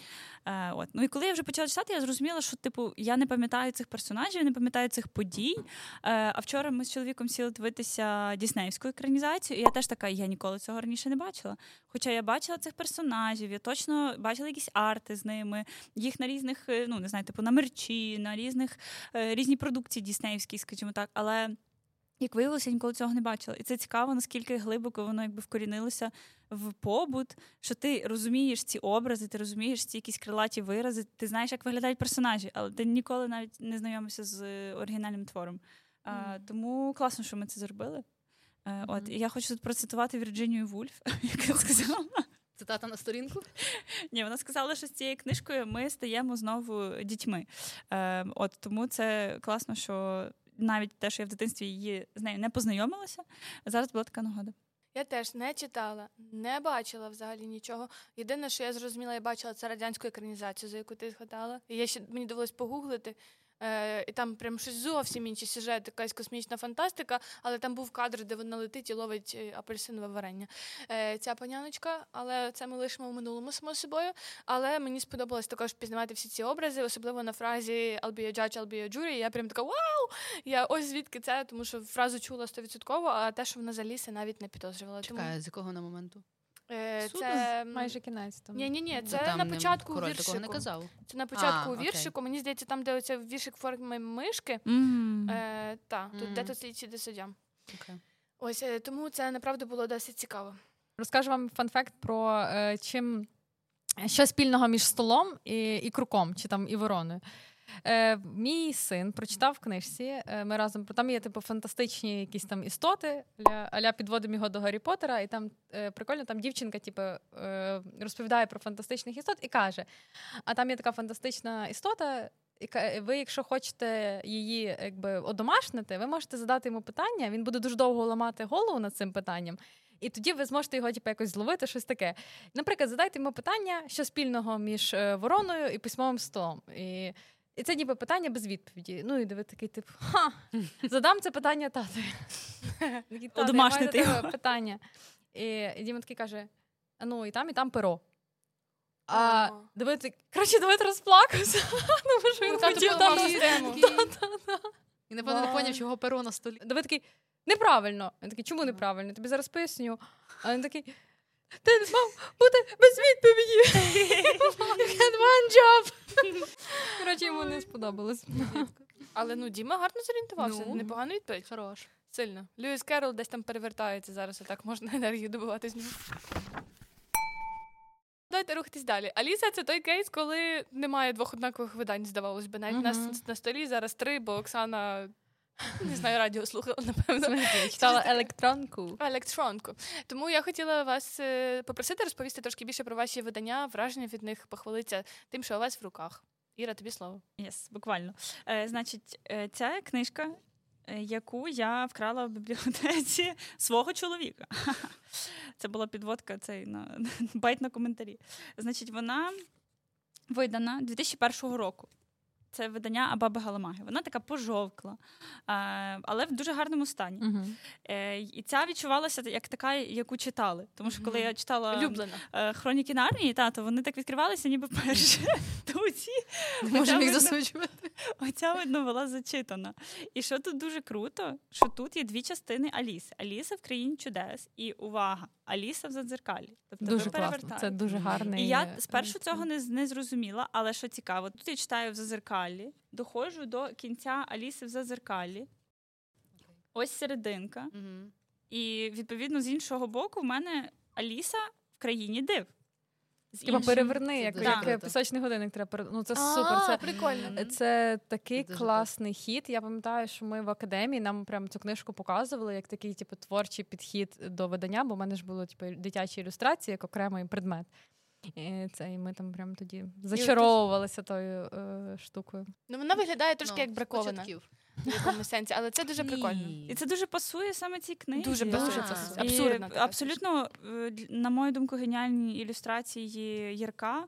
Е, от. Ну і коли я вже почала читати, я зрозуміла, що типу я не пам'ятаю цих персонажів, не пам'ятаю цих подій. Е, а вчора ми з чоловіком сіли дивитися діснеївську екранізацію, і я теж така, я ніколи цього раніше не бачила. Хоча я бачила цих персонажів, я точно бачила якісь арти з ними, їх на різних, ну не знаю, типу на мерчі, на різних е, різні продукції діснеївські, скажімо так, але як виявилося, я ніколи цього не бачила. І це цікаво, наскільки глибоко воно якби вкорінилося в побут, що ти розумієш ці образи, ти розумієш ці якісь крилаті вирази, ти знаєш, як виглядають персонажі, але ти ніколи навіть не знайомився з оригінальним твором. Mm. А, тому класно, що ми це зробили. А, mm-hmm. От, і я хочу тут процитувати Вірджинію Вульф, яка сказала... Цитата на сторінку? Ні, вона сказала, що з цією книжкою ми стаємо знову дітьми. Е, от, тому це класно, що навіть те, що я в дитинстві її з нею не познайомилася, зараз була така нагода. Я теж не читала, не бачила взагалі нічого. Єдине, що я зрозуміла, я бачила, це радянську екранізацію, за яку ти згадала. І я ще, мені довелось погуглити. Е, і там прям щось зовсім інший сюжет, якась космічна фантастика, але там був кадр, де вона летить і ловить апельсинове варення. Е, ця паняночка, але це ми лишимо в минулому, само собою. Але мені сподобалось також пізнавати всі ці образи, особливо на фразі «I'll be a judge, I'll be a jury». І я прям така «Вау!» Я ось звідки це, тому що фразу чула сто відсотків, а те, що вона за ліси, навіть не підозрювала. Чекаю, тому... з якого на моменту? Е, це майже кінець там. Ні, ні, ні, це там на початку король віршику. такого не казав. Це на початку а, віршику. Мені здається, там, де оце віршик форми мишки. Mm. Е, та, тут Mm. де тут слідчі, де суддя. Okay. Ось, е, тому це, направду, було досить цікаво. Розкажу вам фан-факт про е, чим, що спільного між столом і, і круком, чи там і вороною. Е, мій син прочитав в книжці, е, ми разом, там є типу фантастичні якісь там істоти, аля, аля підводимо його до Гаррі Поттера, і там е, прикольно, там дівчинка типу, е, розповідає про фантастичних істот і каже, а там є така фантастична істота, і ви, якщо хочете її якби одомашнити, ви можете задати йому питання, він буде дуже довго ламати голову над цим питанням, і тоді ви зможете його типу, якось зловити, щось таке. Наприклад, задайте йому питання, що спільного між вороною і письмовим столом. І І це ніби питання без відповіді. Ну, і ви такий, типу, ха, задам це питання татові. Одомашнити його. Питання. І, і Діма такий каже, ну, і там, і там перо. А Давид, коротше, Давид розплакався. Тому що він хотів там тему. І, напевно, не поняв, чого перо на столі. Давид такий, неправильно. Він такий, чому неправильно? Тобі зараз поясню. А він такий, ти мав бути без відповіді. You had one job. Коротше, йому не сподобалось. Але, ну, Діма гарно зорієнтувався. Ну, непогано відповідь. Хорош. Сильно. Льюіс Керрол десь там перевертається зараз, а так можна енергію добувати з нього. Давайте рухатись далі. Аліса – це той кейс, коли немає двох однакових видань, здавалось би. Навіть у uh-huh. нас на столі зараз три, бо Оксана, не знаю, радіо слухала, напевно. Читала електронку. Електронку. Тому я хотіла вас попросити розповісти трошки більше про ваші видання, враження від них, похвалитися тим, що у вас в руках. Іра, тобі слово. Yes, буквально. Е, значить, е, ця книжка, е, яку я вкрала в бібліотеці свого чоловіка. Це була підводка, цей на байт на коментарі. Значить, вона видана дві тисячі першого року. Це видання Абаби Галамаги. Вона така пожовкла, але в дуже гарному стані. Uh-huh. І ця відчувалася як така, яку читали. Тому що коли uh-huh. я читала Улюблена. «Хроніки Нарнії», та, то вони так відкривалися ніби вперше. То оці, не можемо їх засуджувати. Оця, видно, була зачитана. І що тут дуже круто, що тут є дві частини Аліси. Аліса в країні чудес і, увага, Аліса в Задзеркалі. Тобто дуже класно, це дуже гарний. І я спершу цього не, не зрозуміла, але що цікаво, тут я читаю в Зазеркалі, доходжу до кінця Аліси в Зазеркалі, okay. Ось серединка, mm-hmm. і, відповідно, з іншого боку в мене Аліса в країні див. Хіба переверни, як, як, як пісочний годинник треба перевернути. Ну, це а, супер. Це прикольно. Це такий це класний хід. Я пам'ятаю, що ми в академії нам прям цю книжку показували, як такий типу, творчий підхід до видання, бо в мене ж було типу, дитячі ілюстрації, як окремий предмет. І, це, і ми там прям тоді зачаровувалися тою е, штукою. Ну, вона виглядає трошки no, як бракована. В якомусь сенсі, але це дуже прикольно. І це дуже пасує саме цій книзі. Дуже пасує. Це абсурдно. Абсолютно, на мою думку, геніальні ілюстрації Єрка.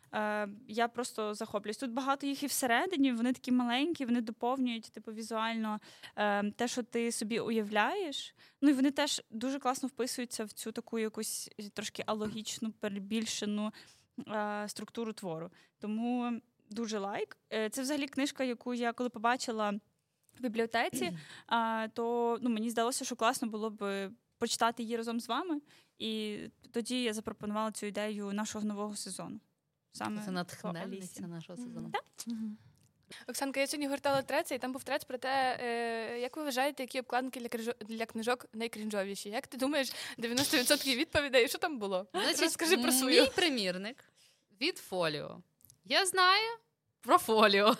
Я просто захоплююсь. Тут багато їх і всередині, вони такі маленькі, вони доповнюють типу, візуально те, що ти собі уявляєш. Ну і вони теж дуже класно вписуються в цю таку якусь трошки алогічну, перебільшену е, структуру твору. Тому дуже лайк. Е, це взагалі книжка, яку я коли побачила в бібліотеці, е, то ну, мені здалося, що класно було б почитати її разом з вами. І тоді я запропонувала цю ідею нашого нового сезону. Саме це натхненниця нашого сезону. Mm-hmm. Оксанка, я сьогодні гортала трец, і там був трец про те, е, як ви вважаєте, які обкладинки для, крижо... для книжок найкрінжовіші? Як ти думаєш, дев'яносто відсотків відповідей, що там було? Значить, розкажи про свою. Мій примірник від Фоліо. Я знаю про Фоліо.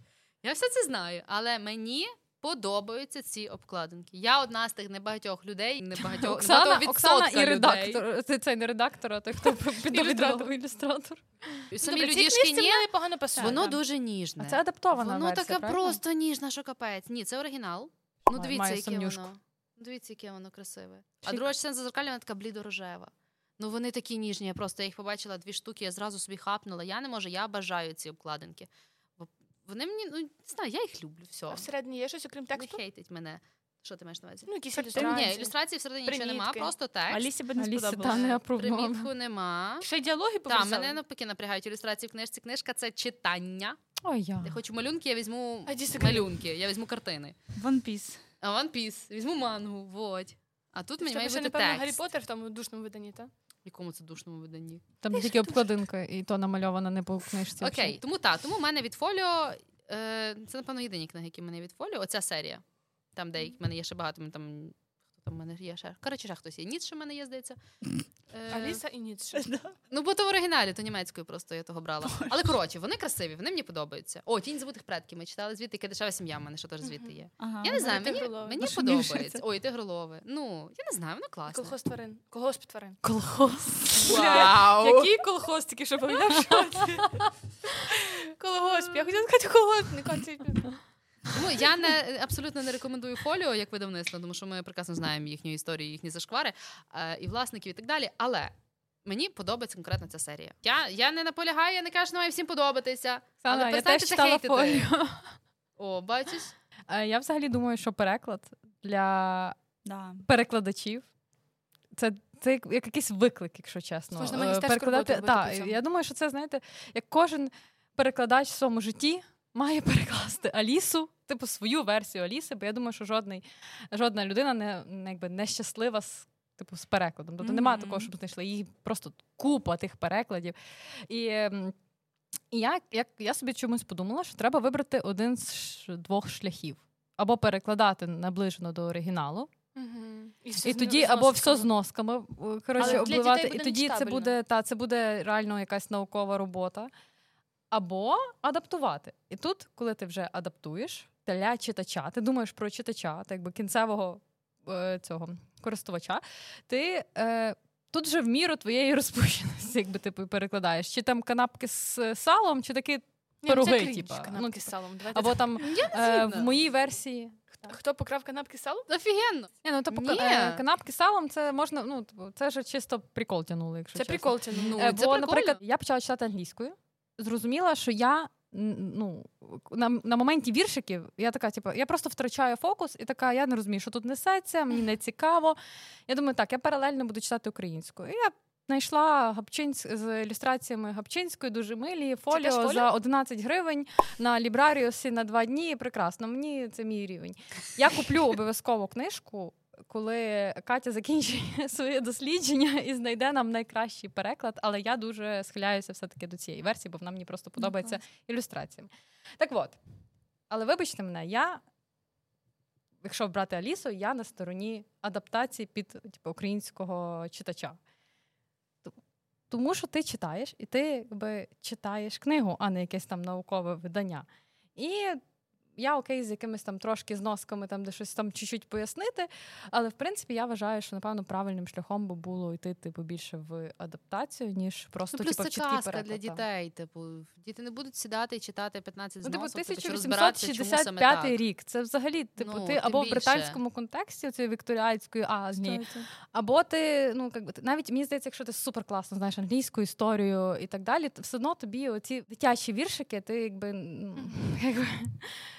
Я все це знаю, але мені подобаються ці обкладинки. Я одна з тих небагатьох людей, небагатьох, Оксана, Оксана і редактор. Ти це не редактор, а той, хто підготував ілюстратор. Самі Добре, людішки ні, погано писали. воно дуже ніжне. А це адаптована Воно версія, таке правильно? просто ніжне, що капець. Ні, це оригінал. Ну, Має- дивіться, має яке сумнюшку. воно. Дивіться, яке воно красиве. А Шик. друга частина зазеркальна, вона така блідо-рожева. Ну, вони такі ніжні. Я просто їх побачила дві штуки, я зразу собі хапнула. Я не можу, я бажаю ці обкладинки. Бо вони мені, ну, не знаю, я їх люблю, все. А всередині є щось, окрім Не тексту? хейтить мене. Що ти маєш на увазі? Ну, якісь Ні, ілюстрації. ілюстрації всередині нічого нема, примітки. просто текст. Алісі би не Алісі сподобалося. та не апробувала. Примітку нема. Ще й діалоги Так, повирізали? мене навпаки напрягають ілюстрації в книжці. Книжка – це читання. Ой, я. Я хочу малюнки, я візьму А, дійсно, малюнки, я візьму картини. One Piece. А One Piece, візьму мангу, вот. А тут мені Ще, має ще, бути напевно, Гаррі текст. Поттер в тому душному виданні, так? В якому це душному виданні? Там тільки обкладинка, і то намальована не по книжці. Окей, тому так, тому в мене від Фоліо, е, це, напевно, єдині книги, які в мене від Фоліо, оця серія. Там, де в мене є ще багато, там, хто там в мене є ще? Коротше, ще хтось є. Ніцше в мене є, здається. Е, Аліса і Ніцше. Ну, бо то в оригіналі, то німецькою просто я того брала. Але, коротше, вони красиві, вони мені подобаються. О, «Тінь забутих предків» ми читали звідти, яка дешева сім'я в мене, що теж звідти є. Ага. Я не знаю, Ой, мені, тигролове. мені Наша подобається. мішається. Ой, тигролове. Ну, я не знаю, воно класне. Колхоз тварин. Колгосп тварин. Колхоз. Вау! Який колхоз тільки що пам'ятав? Колгосп. Я хотіла сказати колгоспник. Тому я не, абсолютно не рекомендую Фоліо як видавництво, тому що ми прекрасно знаємо їхню історію, їхні зашквари е, і власників і так далі. Але мені подобається конкретно ця серія. Я, я не наполягаю, я не кажу, що має всім подобатися. Але Оксана, я перестаньте теж це читала хейтити. Фоліо. О, бачиш? Е, Я взагалі думаю, що переклад для Да. перекладачів це, це як, як якийсь виклик, якщо чесно. Можна Е, магістерську роботу робити та, по цьому. я думаю, що це, знаєте, як кожен перекладач в своєму житті має перекласти Алісу, типу свою версію Аліси, бо я думаю, що жодний, жодна людина не, не, якби, не щаслива з, типу, з перекладом. Тобто mm-hmm. немає такого, щоб знайшли їх просто купа тих перекладів. І, і я, як, я собі чомусь подумала, що треба вибрати один з ш, двох шляхів. Або перекладати наближено до оригіналу, Угу. І, і тоді або все з носками, коротше, обливати, і тоді це буде, та, це буде реально якась наукова робота. Або адаптувати. І тут, коли ти вже адаптуєш для читача, ти думаєш про читача, так якби кінцевого е, цього користувача, ти е, тут вже в міру твоєї розпущеності, якби ти перекладаєш. Чи там канапки з салом, чи такі пироги, типа. Канапки з салом. Давайте Або там е, в моїй версії. Хто покрав канапки з салом? Офігенно. Ні, ну, типу, Ні. е, канапки з салом, це можна, ну, це ж чисто прикол тягнули, якщо Це чесно. прикол тягнув. Ну, Е, це Бо, прикольно. наприклад, я почала читати англійською, зрозуміла, що я н- ну, на, на моменті віршиків я така, типу, я просто втрачаю фокус і така, я не розумію, що тут несеться, мені не цікаво. Я думаю, так, я паралельно буду читати українською. І я знайшла Гапчинсь з ілюстраціями Гапчинської, дуже милі, теж фоліо фоліо? за одинадцять гривень на Лібраріусі на два дні. Прекрасно, мені це мій рівень. Я куплю обов'язково книжку, коли Катя закінчує своє дослідження і знайде нам найкращий переклад, але я дуже схиляюся все-таки до цієї версії, бо вона мені просто подобається Ну, ілюстраціями. Так от, але вибачте мене, я, якщо брати Алісу, я на стороні адаптації під типу, українського читача. Тому що ти читаєш, і ти якби читаєш книгу, а не якесь там наукове видання. І я окей з якимись там трошки зносками, там, де щось там чуть-чуть пояснити, але, в принципі, я вважаю, що, напевно, правильним шляхом би було йти, типу, більше в адаптацію, ніж просто, Ну, плюс типу, в це чіткий казка переклад. для дітей. Типу, діти не будуть сідати і читати п'ятнадцять Ну, типу, зносок, типу, чи тисяча розбиратися, вісімсот чому саме шістдесят так. п'ятий рік. Це взагалі, типу, Ну, ти тим або в більше. британському контексті, цієї вікторіанської Азії, або ти, ну, як би, навіть, мені здається, якщо ти супер класно знаєш англійську історію і так далі, то все одно тобі оці дитячі віршики, ти якби, ну, якби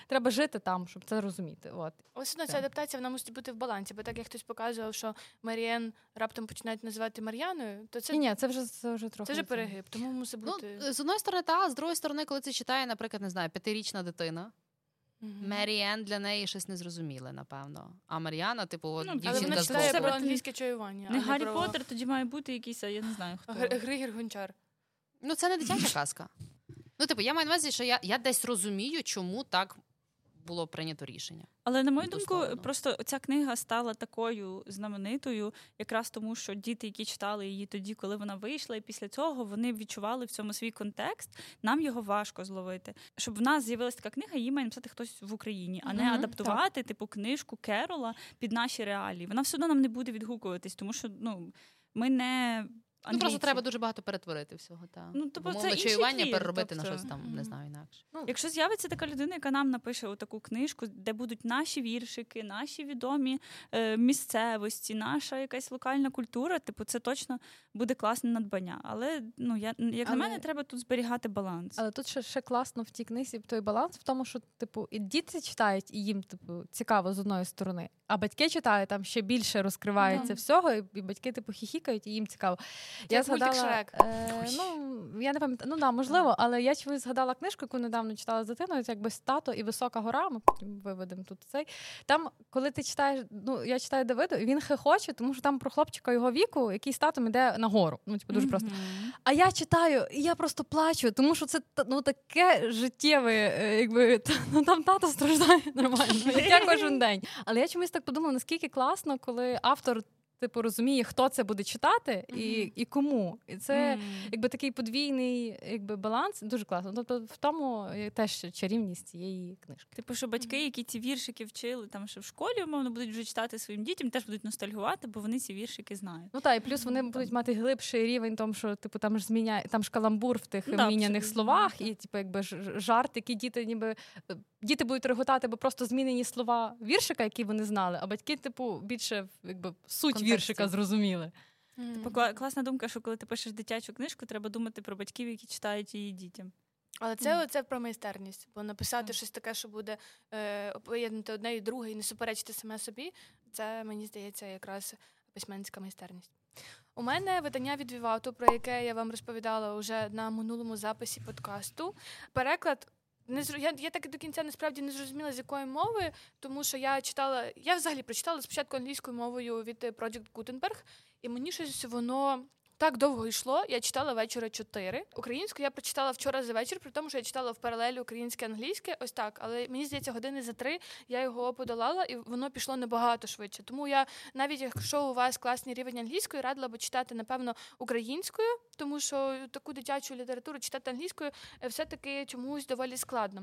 треба жити там, щоб це розуміти. От. Ось одно, ця адаптація, вона мусить бути в балансі, бо так як хтось показував, що Маріен раптом починають називати Мар'яною, то це... Ні, ні, це вже, це вже трохи... Це вже перегиб, тому мусить бути... Ну, з одної сторони, та, з другої сторони, коли це читає, наприклад, не знаю, п'ятирічна дитина, mm-hmm. Маріен для неї щось незрозуміле, напевно. А Мар'яна, типу, ну, дівчинка з боку. Це про англійське чаювання. Не Гаррі про... Поттер, тоді має бути якийсь, я не знаю, хто. Григір Гончар. Ну, це не дитяча казка. Ну, типу, я маю на увазі, що я, я десь розумію, чому так було прийнято рішення. Але, на мою думку, просто ця книга стала такою знаменитою якраз тому, що діти, які читали її тоді, коли вона вийшла, і після цього вони відчували в цьому свій контекст, нам його важко зловити. Щоб в нас з'явилася така книга, її має написати хтось в Україні, а не mm-hmm, адаптувати, так. типу, книжку Керрола під наші реалії. Вона все одно нам не буде відгукуватись, тому що, ну, ми не... Англійці. Ну, просто треба дуже багато перетворити всього. Та. Ну, тобто Мовне чаювання переробити тобто... на щось там, mm-hmm. не знаю, інакше. Ну, якщо з'явиться така людина, яка нам напише таку книжку, де будуть наші віршики, наші відомі е, місцевості, наша якась локальна культура, типу, це точно буде класне надбання. Але, ну, я, як Але... на мене, треба тут зберігати баланс. Але тут ще, ще класно в тій книзі той баланс в тому, що, типу, і діти читають, і їм, типу, цікаво з одної сторони, а батьки читають, там ще більше розкривається mm-hmm. всього, і, і батьки, типу, хіхікають, і їм цікаво. Це я згадала, е, ну, я не пам'ятаю, ну да, можливо, але я чомусь згадала книжку, яку недавно читала з дитиною, це якби «Тато і висока гора», ми потім виведемо тут цей. Там, коли ти читаєш, ну, я читаю Давиду, і він хихоче, тому що там про хлопчика його віку, який з татом іде на гору. Ну, типу, дуже mm-hmm. просто. А я читаю, і я просто плачу, тому що це, ну, таке життєве, якби, ну, там тато страждає нормально, як я кожен день. Але я чомусь так подумала, наскільки класно, коли автор типу розуміє, хто це буде читати і, mm-hmm. і кому. І це mm-hmm. якби такий подвійний якби, баланс. Дуже класно. Тобто в тому теж чарівність цієї книжки. Типу, що батьки, mm-hmm. які ці віршики вчили, там ще в школі, умовно, будуть вже читати своїм дітям, теж будуть ностальгувати, бо вони ці віршики знають. Ну так, і плюс вони mm-hmm. будуть мати глибший рівень, тому що типу там ж зміняє, там ж каламбур в тих mm-hmm. міняних словах, mm-hmm. і типу якби жарт, які діти ніби діти будуть реготати, бо просто змінені слова віршика, які вони знали, а батьки, типу, більше якби суть контексті. Віршика зрозуміли. Mm. Типу, кла- класна думка, що коли ти пишеш дитячу книжку, треба думати про батьків, які читають її дітям. Але це, mm. це про майстерність, бо написати mm. щось таке, що буде е, поєднати одне і друге і не суперечити саме собі, це, мені здається, якраз письменницька майстерність. У мене видання від Вівату, про яке я вам розповідала вже на минулому записі подкасту. Переклад Не зр... я, я так до кінця насправді не зрозуміла, з якої мови, тому що я читала, я взагалі прочитала спочатку англійською мовою від Project Gutenberg, і мені щось воно так довго йшло, я читала вечора чотири. Українську я прочитала вчора за вечір, при тому, що я читала в паралелі українське-англійське, ось так, але мені здається, години за три я його подолала, і воно пішло набагато швидше. Тому я, навіть якщо у вас класний рівень англійської, радила би читати, напевно, українською, тому що таку дитячу літературу читати англійською все-таки чомусь доволі складно.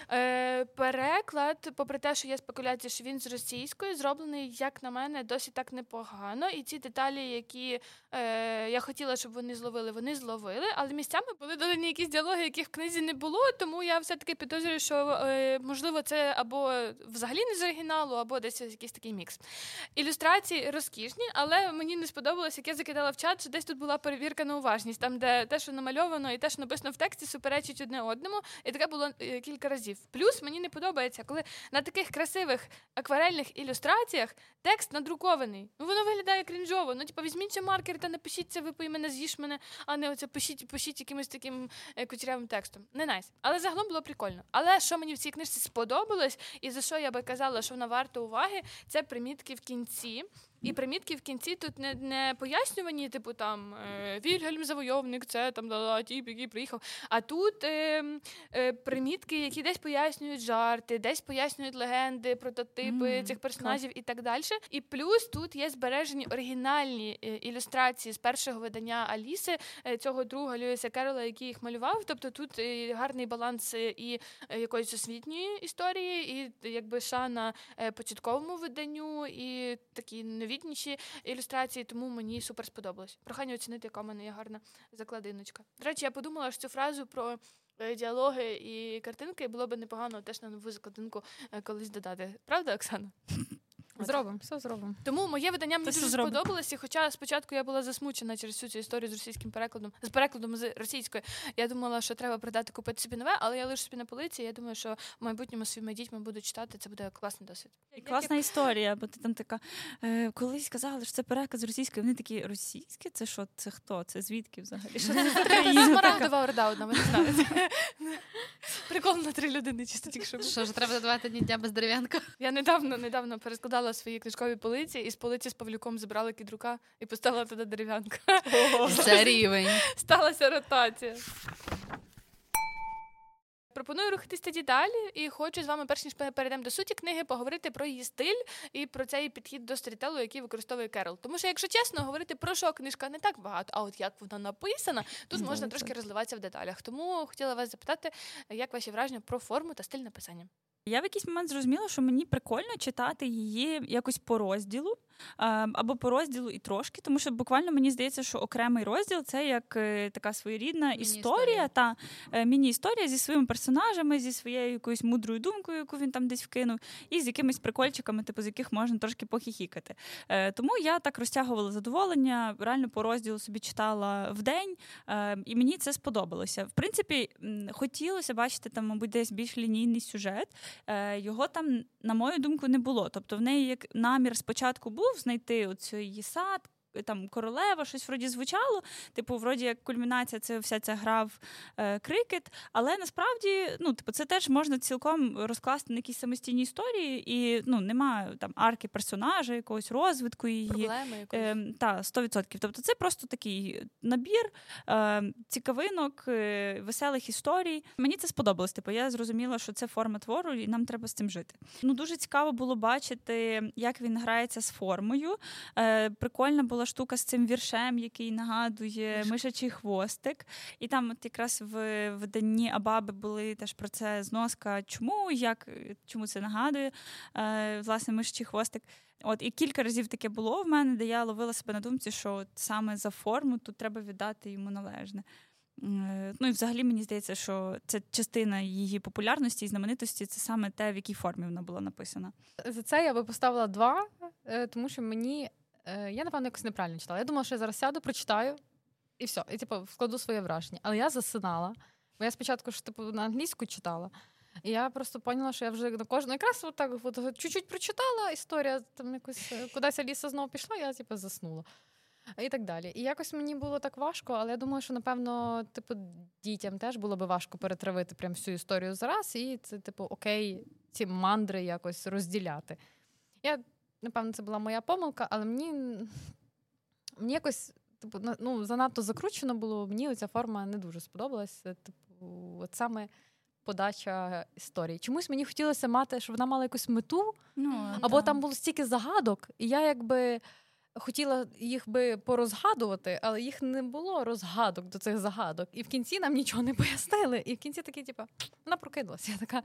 Е, переклад, попри те, що є спекуляція, що він з російської, зроблений, як на мене, досить так непогано, і ці деталі, які е, я хотіла, щоб вони зловили, вони зловили, але місцями були додані якісь діалоги, яких в книзі не було, тому я все-таки підозрюю, що, е, можливо, це або взагалі не з оригіналу, або десь якийсь такий мікс. Ілюстрації розкішні, але мені не сподобалось, як я закидала в чат, що десь тут була перевірка на уважність, там, де те, що намальовано, і те, що написано в тексті, суперечить одне одному, і таке було е, кілька разів. Плюс мені не подобається, коли на таких красивих акварельних ілюстраціях текст надрукований. Ну, воно виглядає крінжово. Ну, типу, візьміть маркер та напишіть це, випий мене, з'їж мене, а не оце пишіть, пишіть якимось таким е, кучерявим текстом. Не найс. Але загалом було прикольно. Але що мені в цій книжці сподобалось, і за що я би казала, що вона варта уваги, це примітки в кінці. І примітки в кінці тут не, не пояснювані, типу там е, Вільгельм Завойовник, це там да, тіп, який приїхав. А тут е, е, примітки, які десь пояснюють жарти, десь пояснюють легенди, прототипи mm, цих персонажів так. І так далі. І плюс тут є збережені оригінальні е, ілюстрації з першого видання Аліси, е, цього друга Льюіса Керрола, який їх малював. Тобто тут е, гарний баланс і е, якоїсь освітньої історії, і якби шана е, початковому виданню, і такі новітніші ілюстрації, тому мені супер сподобалось. Прохання оцінити, яка в мене є гарна закладиночка. До речі, я подумала, що цю фразу про діалоги і картинки було б непогано теж на нову закладинку колись додати. Правда, Оксана? Зробимо, все зробимо. Тому моє видання мені Це дуже зробимо. сподобалося, хоча спочатку я була засмучена через всю цю історію з російським перекладом, з перекладом з російської. Я думала, що треба продати, купити собі нове, але я лишу собі на полиці, я думаю, що в майбутньому своїми дітьми буду читати, це буде класний досвід. Класна історія, бо ти там така, е, колись казали, що це переклад з російської, вони такі, російське? Це що? Це хто? Це звідки взагалі? Що це за країна така? Смарагдова орда одна, ви не знаєте. Прикол на три людини, чисто тільки щоб. Що ж, треба додавати ні дня без дерев'янка? Я недавно, недавно перескладала свої книжкові полиці, і з полиці з Павлюком забрала кідрука і поставила туди дерев'янку. Це рівень. Сталася ротація. Пропоную рухатись тоді далі, і хочу з вами, перш ніж перейдемо до суті книги, поговорити про її стиль і про цей підхід до сторітелу, який використовує Керол. Тому що, якщо чесно, говорити про що книжка не так багато, а от як вона написана, тут можна Так, трошки так. розливатися в деталях. Тому хотіла вас запитати, як ваші враження про форму та стиль написання? Я в якийсь момент зрозуміла, що мені прикольно читати її якось по розділу, а, або по розділу і трошки, тому що буквально мені здається, що окремий розділ – це як е, така своєрідна історія, та е, міні-історія зі своїми персонажами, зі своєю якоюсь мудрою думкою, яку він там десь вкинув, і з якимись прикольчиками, типу, з яких можна трошки похіхікати. Е, тому я так розтягувала задоволення, реально по розділу собі читала вдень, е, і мені це сподобалося. В принципі, м, хотілося бачити там, мабуть, десь більш лінійний сюжет. Е, його там, на мою думку, не було. Тобто в неї як намір спочатку був знайти оцю її сад, там королева, щось вроді звучало, типу, вроді як кульмінація, це вся ця гра в е, крикет, але насправді, ну, типу, це теж можна цілком розкласти на якісь самостійні історії, і, ну, немає там арки персонажа, якогось розвитку її. Проблеми якось? Е, та, сто відсотків. Тобто це просто такий набір е, цікавинок, е, веселих історій. Мені це сподобалось. Типу, я зрозуміла, що це форма твору, і нам треба з цим жити. Ну, дуже цікаво було бачити, як він грається з формою. Е, прикольна була штука з цим віршем, який нагадує мишачий хвостик. І там от якраз в виданні Абаби були теж про це зноска, чому, як, чому це нагадує, е, власне, мишачий хвостик. От, і кілька разів таке було в мене, де я ловила себе на думці, що от саме за форму тут треба віддати йому належне. Е, ну і взагалі мені здається, що це частина її популярності і знаменитості, це саме те, в якій формі вона була написана. За це я би поставила два, е, тому що мені, е, я, напевно, якось неправильно читала. Я думала, що я зараз сяду, прочитаю, і все, і, типу, вкладу своє враження. Але я засинала, бо я спочатку ж, типу, на англійську читала. І я просто поняла, що я вже на кожну, якраз от так от, чуть-чуть прочитала, історія там якось, кудись Аліса знову пішла, я, типу, заснула. І так далі. І якось мені було так важко, але я думаю, що, напевно, типу, дітям теж було би важко перетравити прям всю історію зараз, і це, типу, окей, ці мандри якось розділяти. Я, напевно, це була моя помилка, але мені, мені якось, типу, ну, занадто закручено було, мені оця форма не дуже сподобалася. Типу, от саме подача історії. Чомусь мені хотілося мати, щоб вона мала якусь мету, Ну, або так. там було стільки загадок, і я якби хотіла їх би порозгадувати, але їх не було розгадок до цих загадок. І в кінці нам нічого не пояснили. І в кінці такі, типу, вона прокинулася. Я така,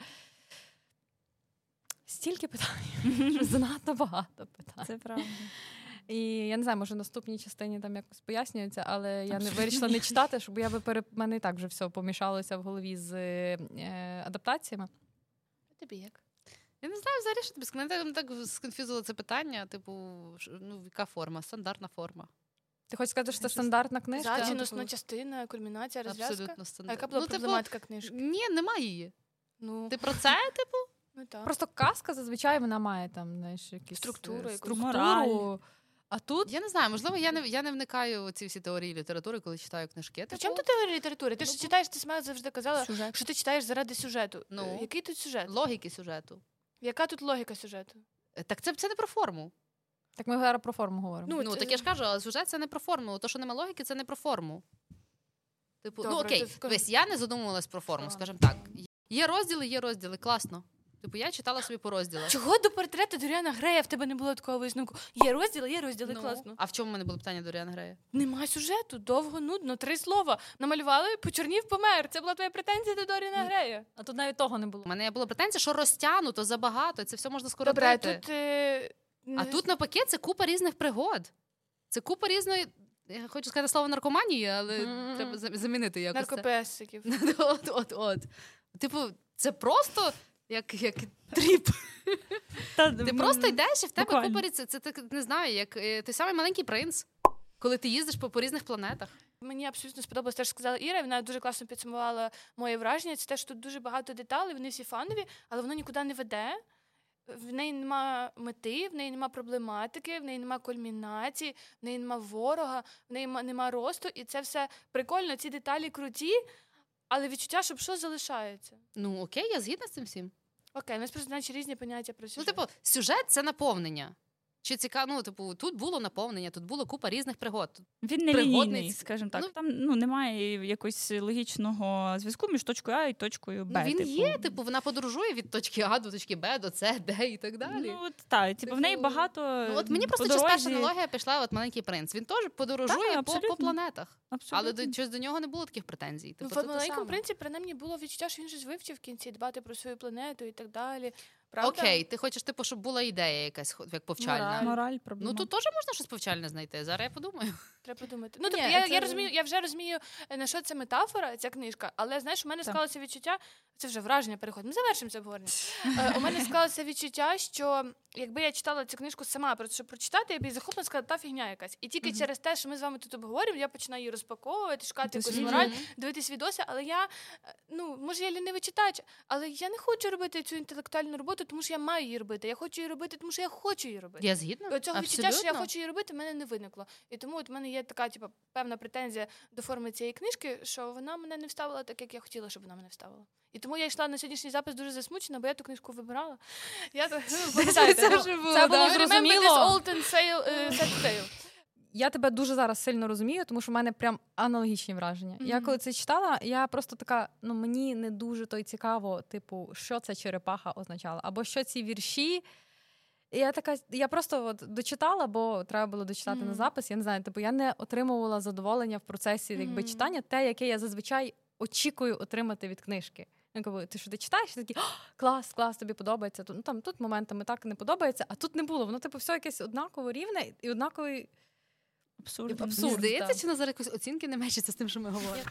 стільки питань, що занадто багато питань. Це правда. І я не знаю, може в наступній частині там якось пояснюється, але я не вирішила не читати, щоб я би пере... мене і так вже все помішалося в голові з е, адаптаціями. А тобі як? Я не знаю взагалі, що тобі сказати. Мене так сконфюзило це питання, типу, ну, яка форма? Стандартна форма. Ти хочеш сказати, що це стандартна книжка? Зачин, Ну, основна частина, кульмінація, розв'язка? Абсолютно А стандартна. яка була ну, проблематика типу, книжки? Ні, немає її. Ну, Ти про це, типу? ну так. Просто казка зазвичай вона має там, знаєш, якісь Структуру, е, якусь структуру. мораль. А тут Я не знаю, можливо, я не, я не вникаю у ці всі теорії літератури, коли читаю книжки. При Типу, чому тут теорія літератури? Ти ж Ну, читаєш, ти сама завжди казала, Сюжет. що ти читаєш заради сюжету. Ну. Е, Який тут сюжет? логіки сюжету. Яка тут логіка сюжету? Е, Так це, це не про форму. так ми зараз про форму говоримо. Ну, Ну, це- так я ж кажу, а сюжет це не про форму. То, що немає логіки, це не про форму. Типу, ну Добре, окей, ти скажи. весь, я не задумувалась про форму, Ага. скажімо так. Є розділи, є розділи, класно. Типу, я читала собі по розділах. Чого до портрету Доріана Грея в тебе не було такого висновку? Є розділи, є розділи, Ну, класно. а в чому в мене було питання до Доріана Грея? Нема сюжету, довго, нудно, три слова. Намалювали, почорнів, помер. Це була твоя претензія до Доріана Ні. Грея. А тут навіть того не було. У мене була претензія, що розтягнуто забагато, це все можна скоротити. Добре, а тут... Е... А тут навпаки це купа різних пригод. Це купа різної. Я хочу сказати слово наркоманії, але Мгм. треба за- замінити якось. це. наркопесиків. От, от, от. Типу, це просто Як, як тріп. Та, Ти м, просто йдеш і в тебе буквально. купориться. Це, так, не знаю, як е, той самий маленький принц, коли ти їздиш по, по різних планетах. Мені абсолютно сподобалось те, що сказала Іра, вона дуже класно підсумувала моє враження. Це те, що тут дуже багато деталей, вони всі фанові, але воно нікуди не веде. В неї нема мети, в неї нема проблематики, в неї нема кульмінації, в неї нема ворога, в неї ма- нема росту, і це все прикольно, ці деталі круті, але відчуття, щоб що залишається. Ну, окей, я згідна з цим всім. Окей, у нас просто значить різні поняття про Ну, сюжет. типу, сюжет – це наповнення. Чи цікаво, ну, типу, тут було наповнення, тут було купа різних пригод. Він не Пригодний лінійний, ц- скажімо так. ну- Там ну, немає якогось логічного зв'язку між точкою А і точкою Б. Ну, він типу. є, типу, вона подорожує від точки А до точки Б, до С, Д і так далі. Ну, от, так, типу, в неї Типу, багато. Ну, от мені просто по через перша дорозі. аналогія пішла от «Маленький принц». Він теж подорожує Так, по, абсолютно. по планетах. Абсолютно. Але до, щось до нього не було таких претензій. Типу, Ну, то в те маленькому саме. принципі, принаймні, було відчуття, що він щось вивчив в кінці, дбати про свою планету і так далі. Правда? Окей, ти хочеш, типу, щоб була ідея якась, хо- як повчальна. Мораль. Мораль, проблема. Ну, тут теж можна щось повчальне знайти. Зараз я подумаю. Треба подумати. Ну, Ні, тобто, я, це- я розумію, я вже розумію, е, на що це метафора, ця книжка, але знаєш, у мене Так. склалося відчуття, це вже враження переходить. Ми завершимо це обговорення. Е, у мене склалося відчуття, що якби я читала цю книжку сама, просто щоб прочитати, я б її захоплено сказала, та фігня якась. І тільки Мгм. через те, що ми з вами тут обговорюємо, я починаю її розпаковувати, шукати якусь Досліджувати. мораль, Мгм. дивитись відоси, але я, е, ну, може, я лінивий читач, але я не хочу робити цю інтелектуальну роботу, тому що я маю її робити. Я хочу її робити, тому що я хочу її робити. Я згідна. І Оцього відчуття, Абсолютно. що я хочу її робити, в мене не виникло. І тому от в мене є така, типу, певна претензія до форми цієї книжки, що вона мене не вставила так, як я хотіла, щоб вона мене вставила. І тому я йшла на сьогоднішній запис дуже засмучена, бо я ту книжку вибирала. Я так, ну, пам'ятаєте, Це ну, вже було, це було да? Remember зрозуміло. this old and sail, е, set sail. Я тебе дуже зараз сильно розумію, тому що в мене прям аналогічні враження. Я Мгм. коли це читала, я просто така, ну мені не дуже то й цікаво, типу, що ця черепаха означала, або що ці вірші. І я така, я просто от дочитала, бо треба було дочитати Мгм. на запис. Я не знаю, типу, я не отримувала задоволення в процесі якби Мгм. читання, те, яке я зазвичай очікую отримати від книжки. Я кажу, ти що ти читаєш? І такі, клас, клас, тобі подобається. Тут, ну, там, тут моментами так не подобається, а тут не було. Воно, типу, все якесь однаково рівне і однаковий Абсурд. Абсурд. Мені здається, так. чи на зараз якось оцінки не мечаться з тим, що ми говоримо.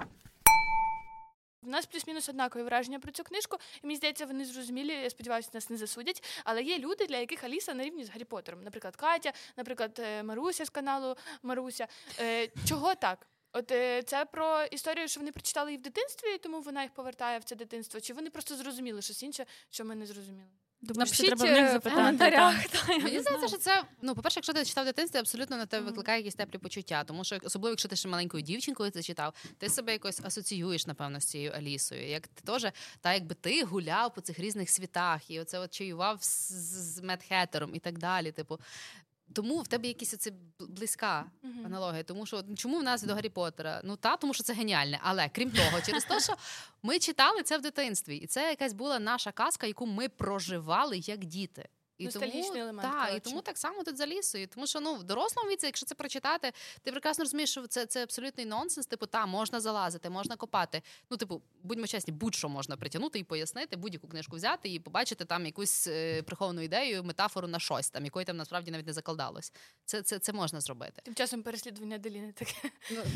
У нас плюс-мінус однакові враження про цю книжку, і мені здається, вони зрозумілі, я сподіваюся, нас не засудять. Але є люди, для яких Аліса на рівні з Гаррі Поттером. Наприклад, Катя, наприклад, е, Маруся з каналу Маруся. Е, Чого так? От е, це про історію, що вони прочитали її в дитинстві, тому вона їх повертає в це дитинство. Чи вони просто зрозуміли щось інше, що ми не зрозуміли? Думаю, що Напишіть треба в них е, в запитати. коментарях. так. та, я Мені не здається, знаю. що це, ну, по-перше, якщо ти читав в дитинстві, абсолютно на тебе Мгм. викликає якісь теплі почуття. Тому що, особливо, якщо ти ще маленькою дівчинкою це читав, ти себе якось асоціюєш, напевно, з цією Алісою. Як ти теж, та якби ти гуляв по цих різних світах, і оце от чаював з, з Медхетером і так далі. Типу. Тому в тебе якісь оці близька Мгм. аналогія. Тому що ну, чому в нас до Гаррі Поттера? Ну та, тому що це геніальне. Але крім того, через те, що ми читали це в дитинстві, і це якась була наша казка, яку ми проживали як діти. І Ностальгічний тому, елемент, та, і коротше. тому так само тут за лісою. Тому що ну, в дорослому віці, якщо це прочитати, ти прекрасно розумієш, що це, це абсолютний нонсенс. Типу, та, можна залазити, можна копати. Ну, типу, будьмо чесні, будь-що можна притягнути і пояснити, будь-яку книжку взяти і побачити там якусь е, приховану ідею, метафору на щось, там, якої там насправді навіть не закладалось. Це, це, це можна зробити. Тим часом переслідування Деліни таке.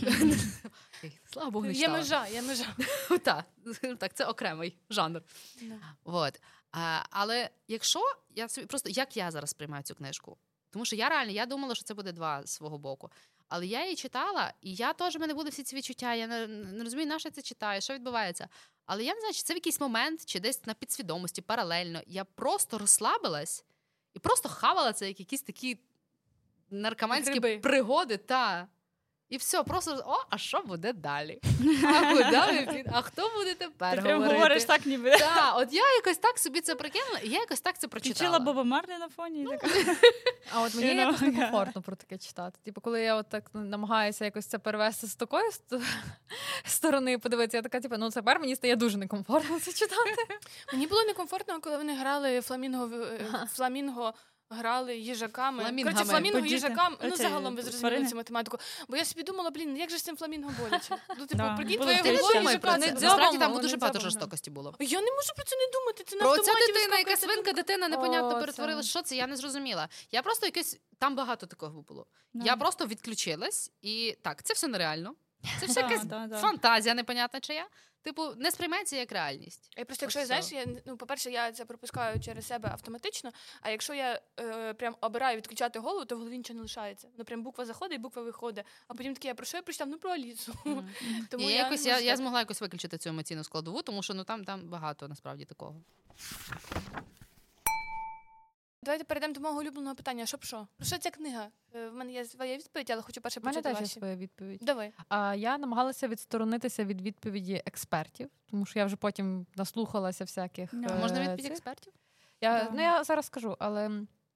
Слава Богу, не Є читала. межа, є межа. Так, так, це окремий жанр. Да. Вот. А, але якщо я собі просто як я зараз сприймаю цю книжку, тому що я реально я думала, що це буде два з свого боку. Але я її читала, і я теж в мене були всі ці відчуття. Я не, не розумію, на що я це читаю, що відбувається. Але я не знаю, чи це в якийсь момент, чи десь на підсвідомості, паралельно. Я просто розслабилась і просто хавала це як якісь такі наркоманські Гриби. пригоди. Та. І все, просто о, а що буде далі? А куди ми підемо? А хто буде тепер Ти прям говорити? говориш так, ніби. Так, от я якось так собі це прикинула, і я якось так це Включила прочитала. Боба Марлі на фоні. і така. А от мені You know, якось yeah. некомфортно про таке читати. Типу, коли я от так намагаюся якось це перевести з такої ст- сторони, подивитися, я така, типу, ну тепер мені стає дуже некомфортно це читати. Мені було некомфортно, коли вони грали фламінго, е, фламінго грали їжаками. Фламінгами. Коротше, фламінго Подіти. їжаками. Ну, Оце, загалом ви зрозуміли тварини. цю математику. Бо я собі думала, блін, як же з цим фламінго боляче? Ну, типу, Да, прикинь, було твоє таке головою Думай відчуття. про їжака. це. Не Насправді там дзьобом, дуже не багато дзьобом, жорстокості було. Я не можу про це не думати. Це на Про цю автоматі дитина, вискакує, яка це свинка, дитина, непонятно О, це- перетворилась. Що це? Я не зрозуміла. Я просто якесь... Там багато такого було. Да. Я просто відключилась, і так, це все нереально. Це все Да, якась да, да. фантазія непонятна чия. Типу, не сприймається як реальність. Я просто, якщо, знаєш, я, ну, по-перше, я це пропускаю через себе автоматично, а якщо я е, прям обираю відключати голову, то в голові нічого не лишається. Ну, прям буква заходить, і буква виходить. А потім таке, я про що я прочитав? Ну, про Алісу. Mm-hmm. Тому я, я, якось, я, я змогла якось виключити цю емоційну складову, тому що ну, там, там багато, насправді, такого. Давайте перейдемо до мого улюбленого питання. Що б що? Про що ця книга? В мене є своя відповідь, але хочу перше почути ваші. У мене теж є своя відповідь. Давай. А, я намагалася відсторонитися від відповіді експертів, тому що я вже потім наслухалася всяких... No. Е- Можна відповідь експертів? Я, yeah. Ну, я зараз скажу, але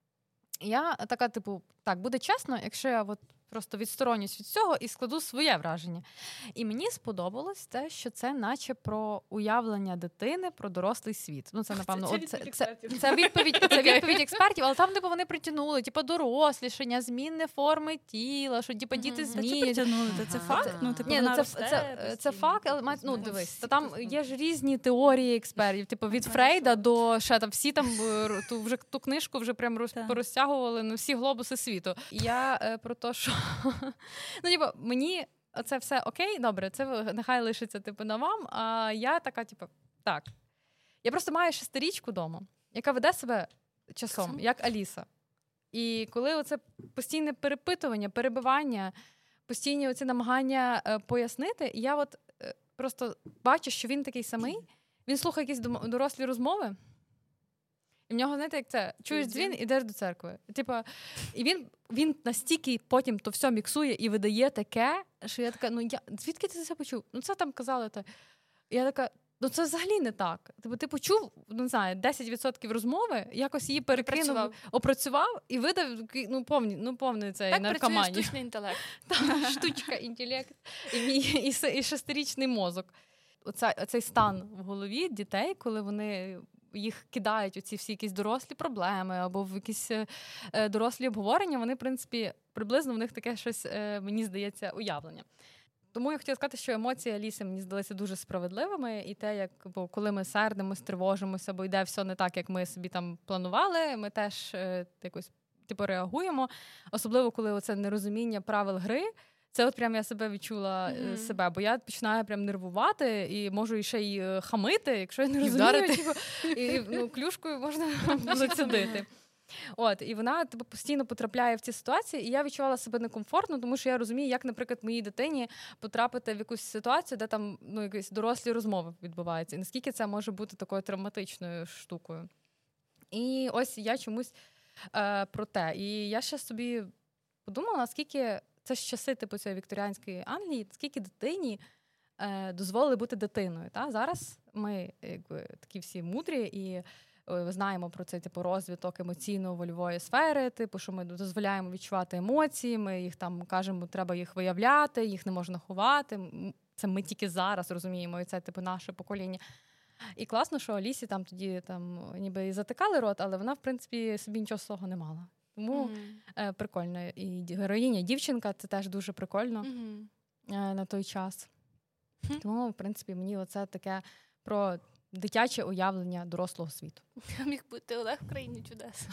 я така, типу, так, буде чесно, якщо я от просто відсторонюсь від цього і складу своє враження. І мені сподобалось те, що це наче про уявлення дитини про дорослий світ. Ну, це, напевно, це, от, це, це, це, це, це, відповідь, це відповідь експертів, але там, типу, вони притягнули, типу, дорослішання, зміни форми тіла, що, типу, діти змінюють. Це ага. Це факт? Ну, типу, Ні, ну, це, це, це, це факт, але, ну, дивись, то там є ж різні теорії експертів, типу, від Фрейда до, ще там, всі там, ту, вже, ту книжку вже прям роз, порозтягували на всі глобуси світу. Я е, про те, що ну, типу, мені це все окей, добре, це нехай лишиться, типу, на вам, а я така, типу, так. Я просто маю шестирічку вдома, яка веде себе часом, як Аліса. І коли оце постійне перепитування, перебивання, постійні оці намагання е, пояснити, я от е, просто бачу, що він такий самий, він слухає якісь дорослі розмови, і в нього, знаєте, як це, чуєш дзвін, ідеш до церкви. Типа, і він, він настільки потім то все міксує і видає таке, що я така, ну, я, звідки ти це почув? Ну, це там казали. То. Я така, ну, це взагалі не так. Типу, ти почув, не знаю, десять відсотків розмови, якось її перекинув, опрацював, опрацював і видав, ну, повний, ну, повний цей наркоманію. Так працює штучний інтелект. Там штучка, інтелект і, і, і, і шестирічний мозок. Оця, оцей стан в голові дітей, коли вони... їх кидають у ці всі якісь дорослі проблеми або в якісь е, дорослі обговорення, вони, в принципі, приблизно в них таке щось, е, мені здається, уявлення. Тому я хотіла сказати, що емоції Аліси мені здалися дуже справедливими, і те, як, бо коли ми сердимося, тривожимося, бо йде все не так, як ми собі там планували, ми теж е, якось типу реагуємо, особливо, коли оце нерозуміння правил гри. Це от прям я себе відчула mm-hmm. себе, бо я починаю прям нервувати і можу ще й хамити, якщо я не розумію, типу, і ну, клюшкою можна зацідити. От, і вона типу, постійно потрапляє в ці ситуації, і я відчувала себе некомфортно, тому що я розумію, як, наприклад, моїй дитині потрапити в якусь ситуацію, де там ну, якісь дорослі розмови відбуваються, і наскільки це може бути такою травматичною штукою. І ось я чомусь е, про те. І я ще собі подумала, наскільки це ж часи типу цієї вікторіанської Англії, скільки дитині е, дозволили бути дитиною. Та? Зараз ми якби, такі всі мудрі і е, знаємо про цей типу, розвиток емоційно-вольової сфери, типу, що ми дозволяємо відчувати емоції, ми їх там кажемо, треба їх виявляти, їх не можна ховати. Це ми тільки зараз розуміємо, і це типу, наше покоління. І класно, що Алісі там тоді там, ніби і затикали рот, але вона, в принципі, собі нічого з того не мала. Тому mm-hmm. е, прикольно. І героїня, дівчинка, це теж дуже прикольно mm-hmm. е, на той час. Mm-hmm. Тому, в принципі, мені оце таке про дитяче уявлення дорослого світу. Міг бути Олег в країні чудес.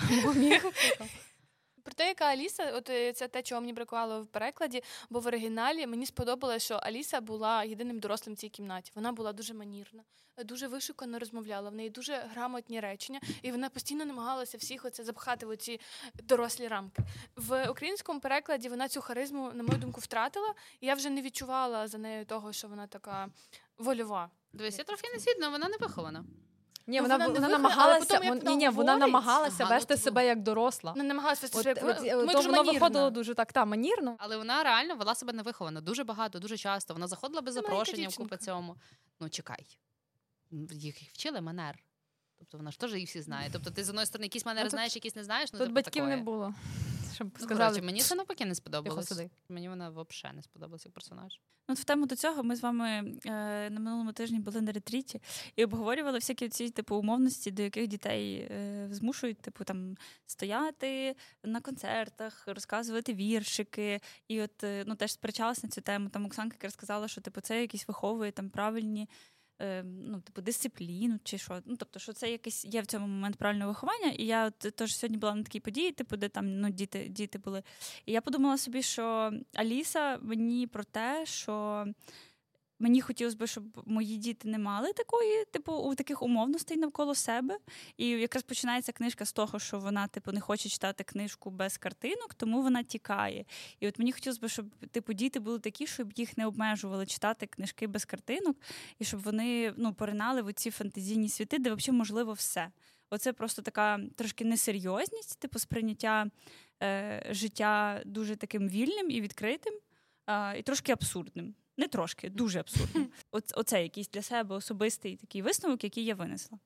Про те, яка Аліса, от це те, чого мені бракувало в перекладі, бо в оригіналі мені сподобалося, що Аліса була єдиним дорослим в цій кімнаті. Вона була дуже манірна, дуже вишукано розмовляла, в неї дуже грамотні речення, і вона постійно намагалася всіх оце запхати в ці дорослі рамки. В українському перекладі вона цю харизму, на мою думку, втратила, і я вже не відчувала за нею того, що вона така вольова. Дивись, я трохи не згідна, вона не вихована. Ні, вона, вона, вона намагалася, вон, ні, ні, вона намагалася ага, вести ну, себе як доросла. Вона намагалася вести себе як доросла. То воно виходило дуже так, та, манірно. Але вона реально вела себе невиховано. Дуже багато, дуже часто. Вона заходила без запрошення в купи цьому. Ну, чекай. Їх вчили манер. Тобто вона ж теж їх всі знає. Тобто ти, з одної сторони, якісь манери знаєш, якісь не знаєш. Ну, тут батьків такое. Не було. Щоб ну, сказали, коротше, мені це навпаки не сподобалось. Мені вона взагалі не сподобалась як персонаж. Ну, в тему до цього ми з вами е, на минулому тижні були на ретріті і обговорювали всякі ці типу умовності, до яких дітей е, змушують типу там стояти на концертах, розказувати віршики. І от е, ну теж сперечалась на цю тему. Там Оксанка яка сказала, що типу це якісь виховує там правильні. Ну, типу, дисципліну чи що. Ну, тобто, що це якесь є в цьому момент правильного виховання. І я от теж сьогодні була на такій події, типу, де там ну, діти, діти були. І я подумала собі, що Аліса мені про те, що мені хотілося б, щоб мої діти не мали такої, типу, у таких умовностей навколо себе. І якраз починається книжка з того, що вона, типу, не хоче читати книжку без картинок, тому вона тікає. І от мені хотілося б, щоб, типу, діти були такі, щоб їх не обмежували читати книжки без картинок, і щоб вони, ну, поринали в ці фантазійні світи, де взагалі можливо все. Оце просто така трошки несерйозність, типу, сприйняття е, життя дуже таким вільним і відкритим, е, і трошки абсурдним. Не трошки, дуже абсурдним. Оце якийсь для себе особистий такий висновок, який я винесла.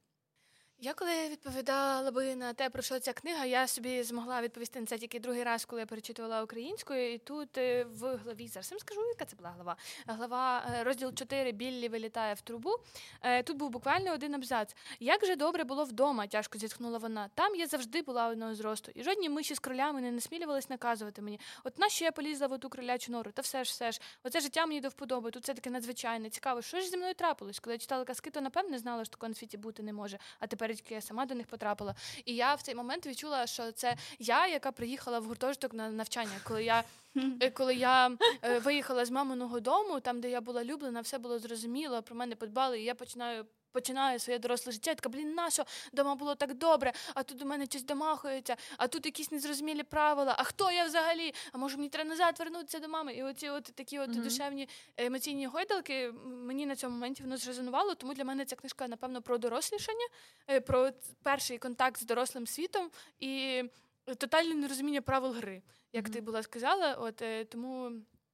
Я коли відповідала би на те, про що ця книга, я собі змогла відповісти на це тільки другий раз, коли я перечитувала українською. І тут в главі, зараз я скажу, яка це була глава. Глава, розділ чотири «Біллі вилітає в трубу». Тут був буквально один абзац. «Як же добре було вдома», тяжко зітхнула вона. «Там я завжди була одного зросту. І жодні миші з кролями не насмілювались наказувати мені. От нащо я полізла в оту кролячу нору? Та все ж, все ж. Оце життя мені до вподоби. Тут все таке надзвичайне. Цікаво, що ж зі мною трапилось? Коли я читала казки, то напевне знала, що такого на світі бути не може. А тепер я сама до них потрапила. І я в цей момент відчула, що це я, яка приїхала в гуртожиток на навчання. Коли я, коли я е, виїхала з маминого дому, там, де я була люблена, все було зрозуміло, про мене подбали, і я починаю починаю своє доросле життя, така, блін, нащо? Дома було так добре, а тут до мене щось домахується, а тут якісь незрозумілі правила, а хто я взагалі? А може мені треба назад вернутися до мами? І оці от такі от mm-hmm. душевні емоційні гойдалки, мені на цьому моменті воно зрезонувало, тому для мене ця книжка, напевно, про дорослішання, про перший контакт з дорослим світом і тотальне нерозуміння правил гри, як mm-hmm. ти була сказала, от тому,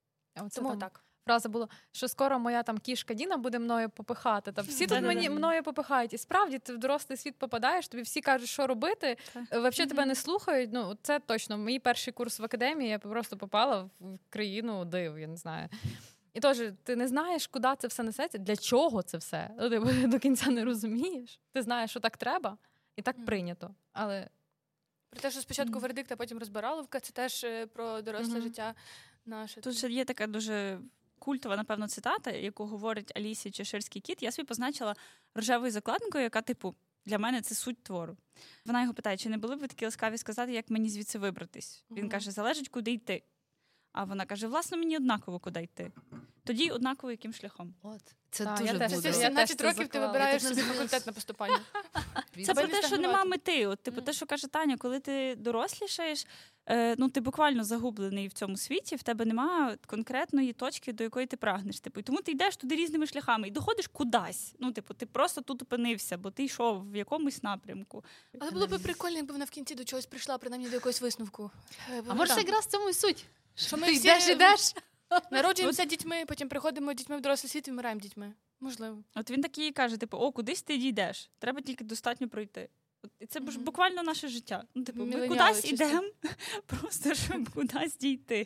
тому там... так. Фраза була, що скоро моя там кішка Діна буде мною попихати. Там всі тут мені мною попихають. І справді ти в дорослий світ попадаєш, тобі всі кажуть, що робити. Взагалі mm-hmm. тебе не слухають. Ну, це точно. Мій перший курс в академії, я просто попала в країну див, я не знаю. І теж ти не знаєш, куди це все несеться, для чого це все. Ти до кінця не розумієш. Ти знаєш, що так треба, і так mm-hmm. прийнято. Але про те, що спочатку mm-hmm. вердикт, а потім розбираловка, це теж про доросле mm-hmm. життя наше. Тут ще є така дуже культова, напевно, цитата, яку говорить Алісі Чеширський кіт. Я собі позначила рожевою закладинкою, яка, типу, для мене це суть твору. Вона його питає, чи не були б ви такі ласкаві сказати, як мені звідси вибратись? Він угу. каже, залежить, куди йти. А вона каже, власне, мені однаково, куди йти. Тоді однаково, яким шляхом. От. Це так, дуже я буде. Це сімнадцять років ти вибираєш собі факультет на поступання. Це про те, що нема мети. От, типу, mm. те, що каже Таня, коли ти дорослішаєш, е, ну, ти буквально загублений в цьому світі, в тебе немає конкретної точки, до якої ти прагнеш. Типу, і тому ти йдеш туди різними шляхами і доходиш кудись. Ну, типу, ти просто тут опинився, бо ти йшов в якомусь напрямку. Але було б прикольно, якби вона в кінці до чогось прийшла, принаймні до якогось висновку. А може якраз в цьому і суть? Що ми всі йдеш, йдеш? Народжуємося дітьми, потім приходимо дітьми в дорослий світ і вмираємо дітьми. Можливо. От він такий каже, типу, о, кудись ти дійдеш, треба тільки достатньо пройти. От, і це mm-hmm. буквально наше життя. Ну, типу, ми кудись йдемо, просто щоб кудись дійти.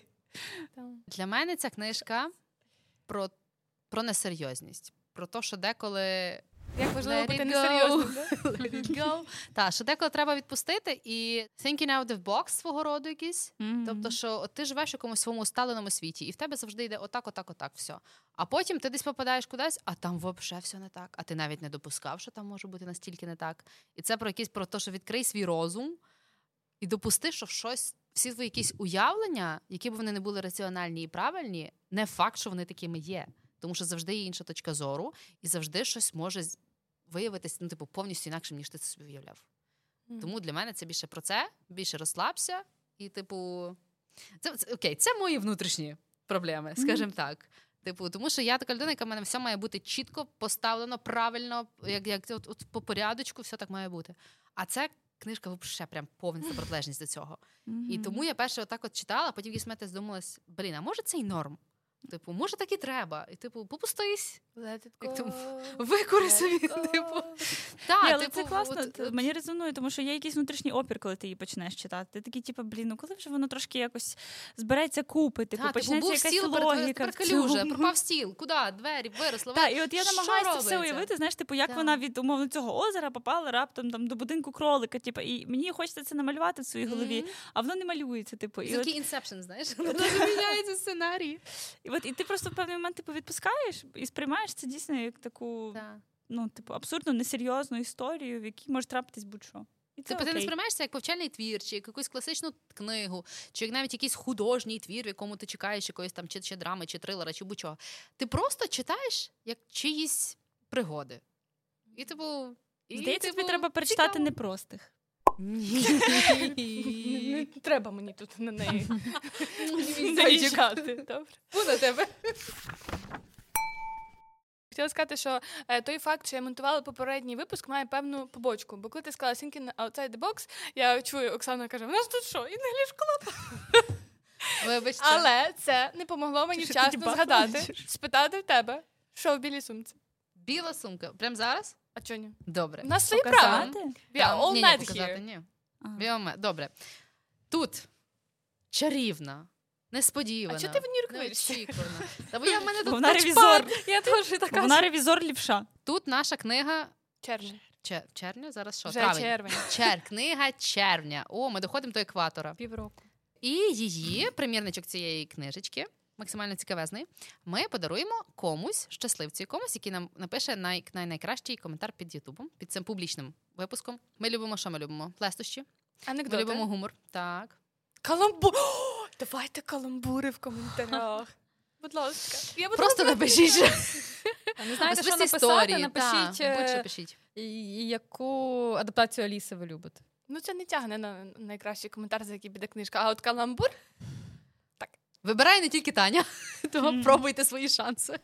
Для мене ця книжка про, про несерйозність. Про те, що деколи... Як важливо бути несерйозним, да? Так, що деколи треба відпустити і thinking out of box свого роду якийсь. Mm-hmm. Тобто, що от ти живеш в якомусь своєму усталеному світі, і в тебе завжди йде отак, отак, отак, все. А потім ти десь попадаєш кудись, а там взагалі все не так. А ти навіть не допускав, що там може бути настільки не так. І це про якийсь, про те, що відкрий свій розум і допусти, що щось, всі твої якісь уявлення, які б вони не були раціональні і правильні, не факт, що вони такими є. Тому що завжди є інша точка зору, і завжди щось може виявитися, ну, типу, повністю інакшим, ніж ти це собі уявляв. Mm. Тому для мене це більше про це, більше розслабся, і, типу, це, це, окей, це мої внутрішні проблеми, скажімо mm. так. Типу, тому що я така людина, яка в мене все має бути чітко поставлено, правильно, як, як от, от, по порядочку, все так має бути. А це книжка взагалі прям повністю протилежність до цього. Mm-hmm. І тому я перше отак от читала, а потім якийсь здумалась, блін, а може це й норм? Типу, може так і треба. І, типу, попустись. Типу, викури собі. Типу. Так, але типу, це класно. От, от... Мені резонує, тому що є якийсь внутрішній опір, коли ти її почнеш читати. Ти такий, типу, блін, ну коли вже воно трошки якось збереться купи, типу, та, почнеться типу, якась стіл, логіка. Перед калюжа, пропав стіл, куди, двері, виросли. Так, і от я намагаюся все уявити, знаєш, типу, як та. вона від, умовно, цього озера попала раптом там, до будинку кролика, типу, і мені хочеться це намалювати в своїй голові, mm-hmm. а воно не малюється, типу. Це такий інсепшн, знаєш, заміняється сценарій. І от і ти просто в певний момент типу відпускаєш і сприймаєш це дійсно як таку, да. ну, типу, абсурдно несерйозну історію, в якій може трапитись будь-що. І це Тобто ти не окей. сприймаєш це як повчальний твір, чи як якусь класичну книгу, чи як навіть якийсь художній твір, в якому ти чекаєш якоїсь там чи, чи драми, чи трилера, чи будь-чого. Ти просто читаєш як чиїсь пригоди. І типу... І, Здається, типу, тобі треба перечитати цікаво. непростих. Не треба мені тут на неї Навіщо? чекати. Добре. Фу на тебе. Хотіла сказати, що е, той факт, що я монтувала попередній випуск, має певну побочку. Бо коли ти сказала Thinking outside the box, я чую, Оксана каже, в нас тут що, English Club? Вибачте. Але це не помогло мені що, вчасно тоді бахнула, згадати, чи що? спитати в тебе, що в білій сумці. Біла сумка. Прям зараз? А чого ні? Добре. У нас свої правила. Показати? We are all Ні, ні, mad показати, here. ні. Ага. Біоме. Добре. Тут чарівна, несподівана, А чого ти в Нью-Йорк вирішила? неочікувана. Та бо я в мене Бо тут вона тачпад. ревізор. Я теж така. Вона ревізор лівша. Тут наша книга Червень. Чер... червня, зараз що? Вже Травень. червень. Чер... Книга червня. О, ми доходимо до екватора. Півроку. І її, примірничок цієї книжечки, максимально цікавезний, ми подаруємо комусь, щасливцю, комусь, який нам напише най... най... найкращий коментар під Ютубом, під цим публічним випуском. Ми любимо, що ми любимо? Плестощі. Ми Анекдоти. любимо гумор. Так. Каламбур. О, давайте каламбури в коментарях. Будь ласка. Я буду Просто вас напишіть. А не знаєте, що Особисті написати? історії. Напишіть, Та, будь-що е, пишіть. і- і яку адаптацію Аліси ви любите. Ну, це не тягне на найкращий коментар, за який піде книжка. А от каламбур Вибирає не тільки Таня, тому Мгм. пробуйте свої шанси.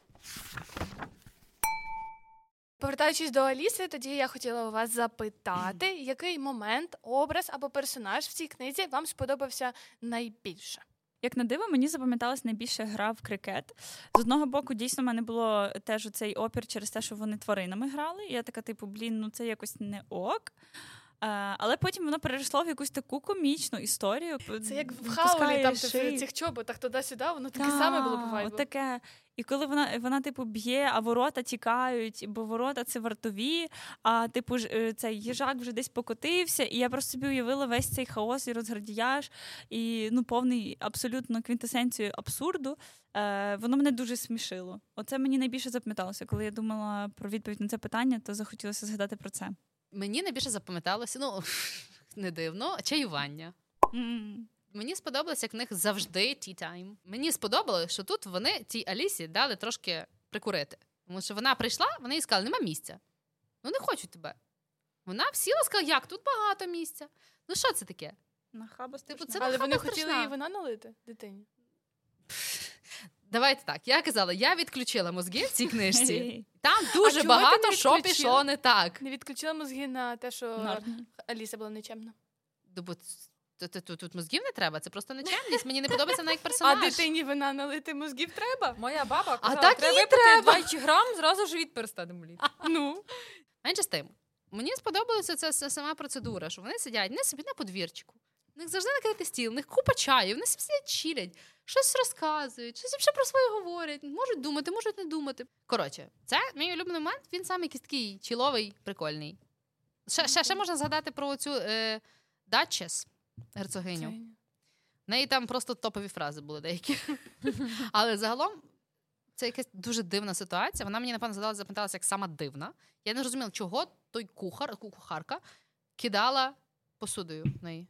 Повертаючись до Аліси, тоді я хотіла у вас запитати, який момент, образ або персонаж в цій книзі вам сподобався найбільше? Як на диво, мені запам'яталась найбільше гра в крикет. З одного боку, дійсно, в мене було теж оцей опір через те, що вони тваринами грали. І я така, типу, блін, ну це якось не ок. А, але потім воно перейшло в якусь таку комічну історію. Це як в Випускає Хаулі, там шиї. в цих чоботах туди-сюди, воно таке Та, саме було по вайбу. Отаке. І коли вона, вона, типу, б'є, а ворота тікають, бо ворота це вартові, а типу ж е, цей їжак вже десь покотився, і я просто собі уявила весь цей хаос і розгардіяж, і ну повний абсолютно квінтесенцію абсурду. Е, воно мене дуже смішило. Оце мені найбільше запам'яталося. Коли я думала про відповідь на це питання, то захотілося згадати про це. Мені найбільше запам'яталося, ну, не дивно, чаювання. М. Мені сподобалося, як в них завжди tea time. Мені сподобалося, що тут вони цій Алісі дали трошки прикурити. Тому що вона прийшла, вони їй сказали, нема місця. Ну не хочу тебе. Вона сіла, сказала, як, тут багато місця. Ну що це таке? Нахаба Типу, страшна. це Але вони нахаба хотіли страшна. їй вина налити дитині. Давайте так, я казала, я відключила мозги в цій книжці. Ей, Там дуже чому ти багато не що відключила? пішло не так. Не відключила мозги на те, що Нарні. Аліса була нечемна. Ну, бо т- т- Тут, тут мозгів не треба, це просто нечемність. Мені не подобається вона як А персонаж. дитині вина налити мозгів треба? Моя баба казала, так треба їй випити треба. двадцять грам, зразу живіт перестане боліти. Ну. Менше з тим, мені сподобалася ця, ця сама процедура, що вони сидять, вони собі на подвірчику. У них завжди накритий стіл, у них купа чаю, вони собі сидять чилять, щось розказують, щось ще про своє говорять, можуть думати, можуть не думати. Коротше, це мій улюблений момент, він саме якийсь такий чіловий, прикольний. Ще, ще, ще можна згадати про цю е, Датчес, герцогиню. В неї там просто топові фрази були деякі. Але загалом це якась дуже дивна ситуація. Вона мені, напевно, задалася, запам'яталася як сама дивна. Я не розуміла, чого той кухар, кухарка кидала посудою в неї.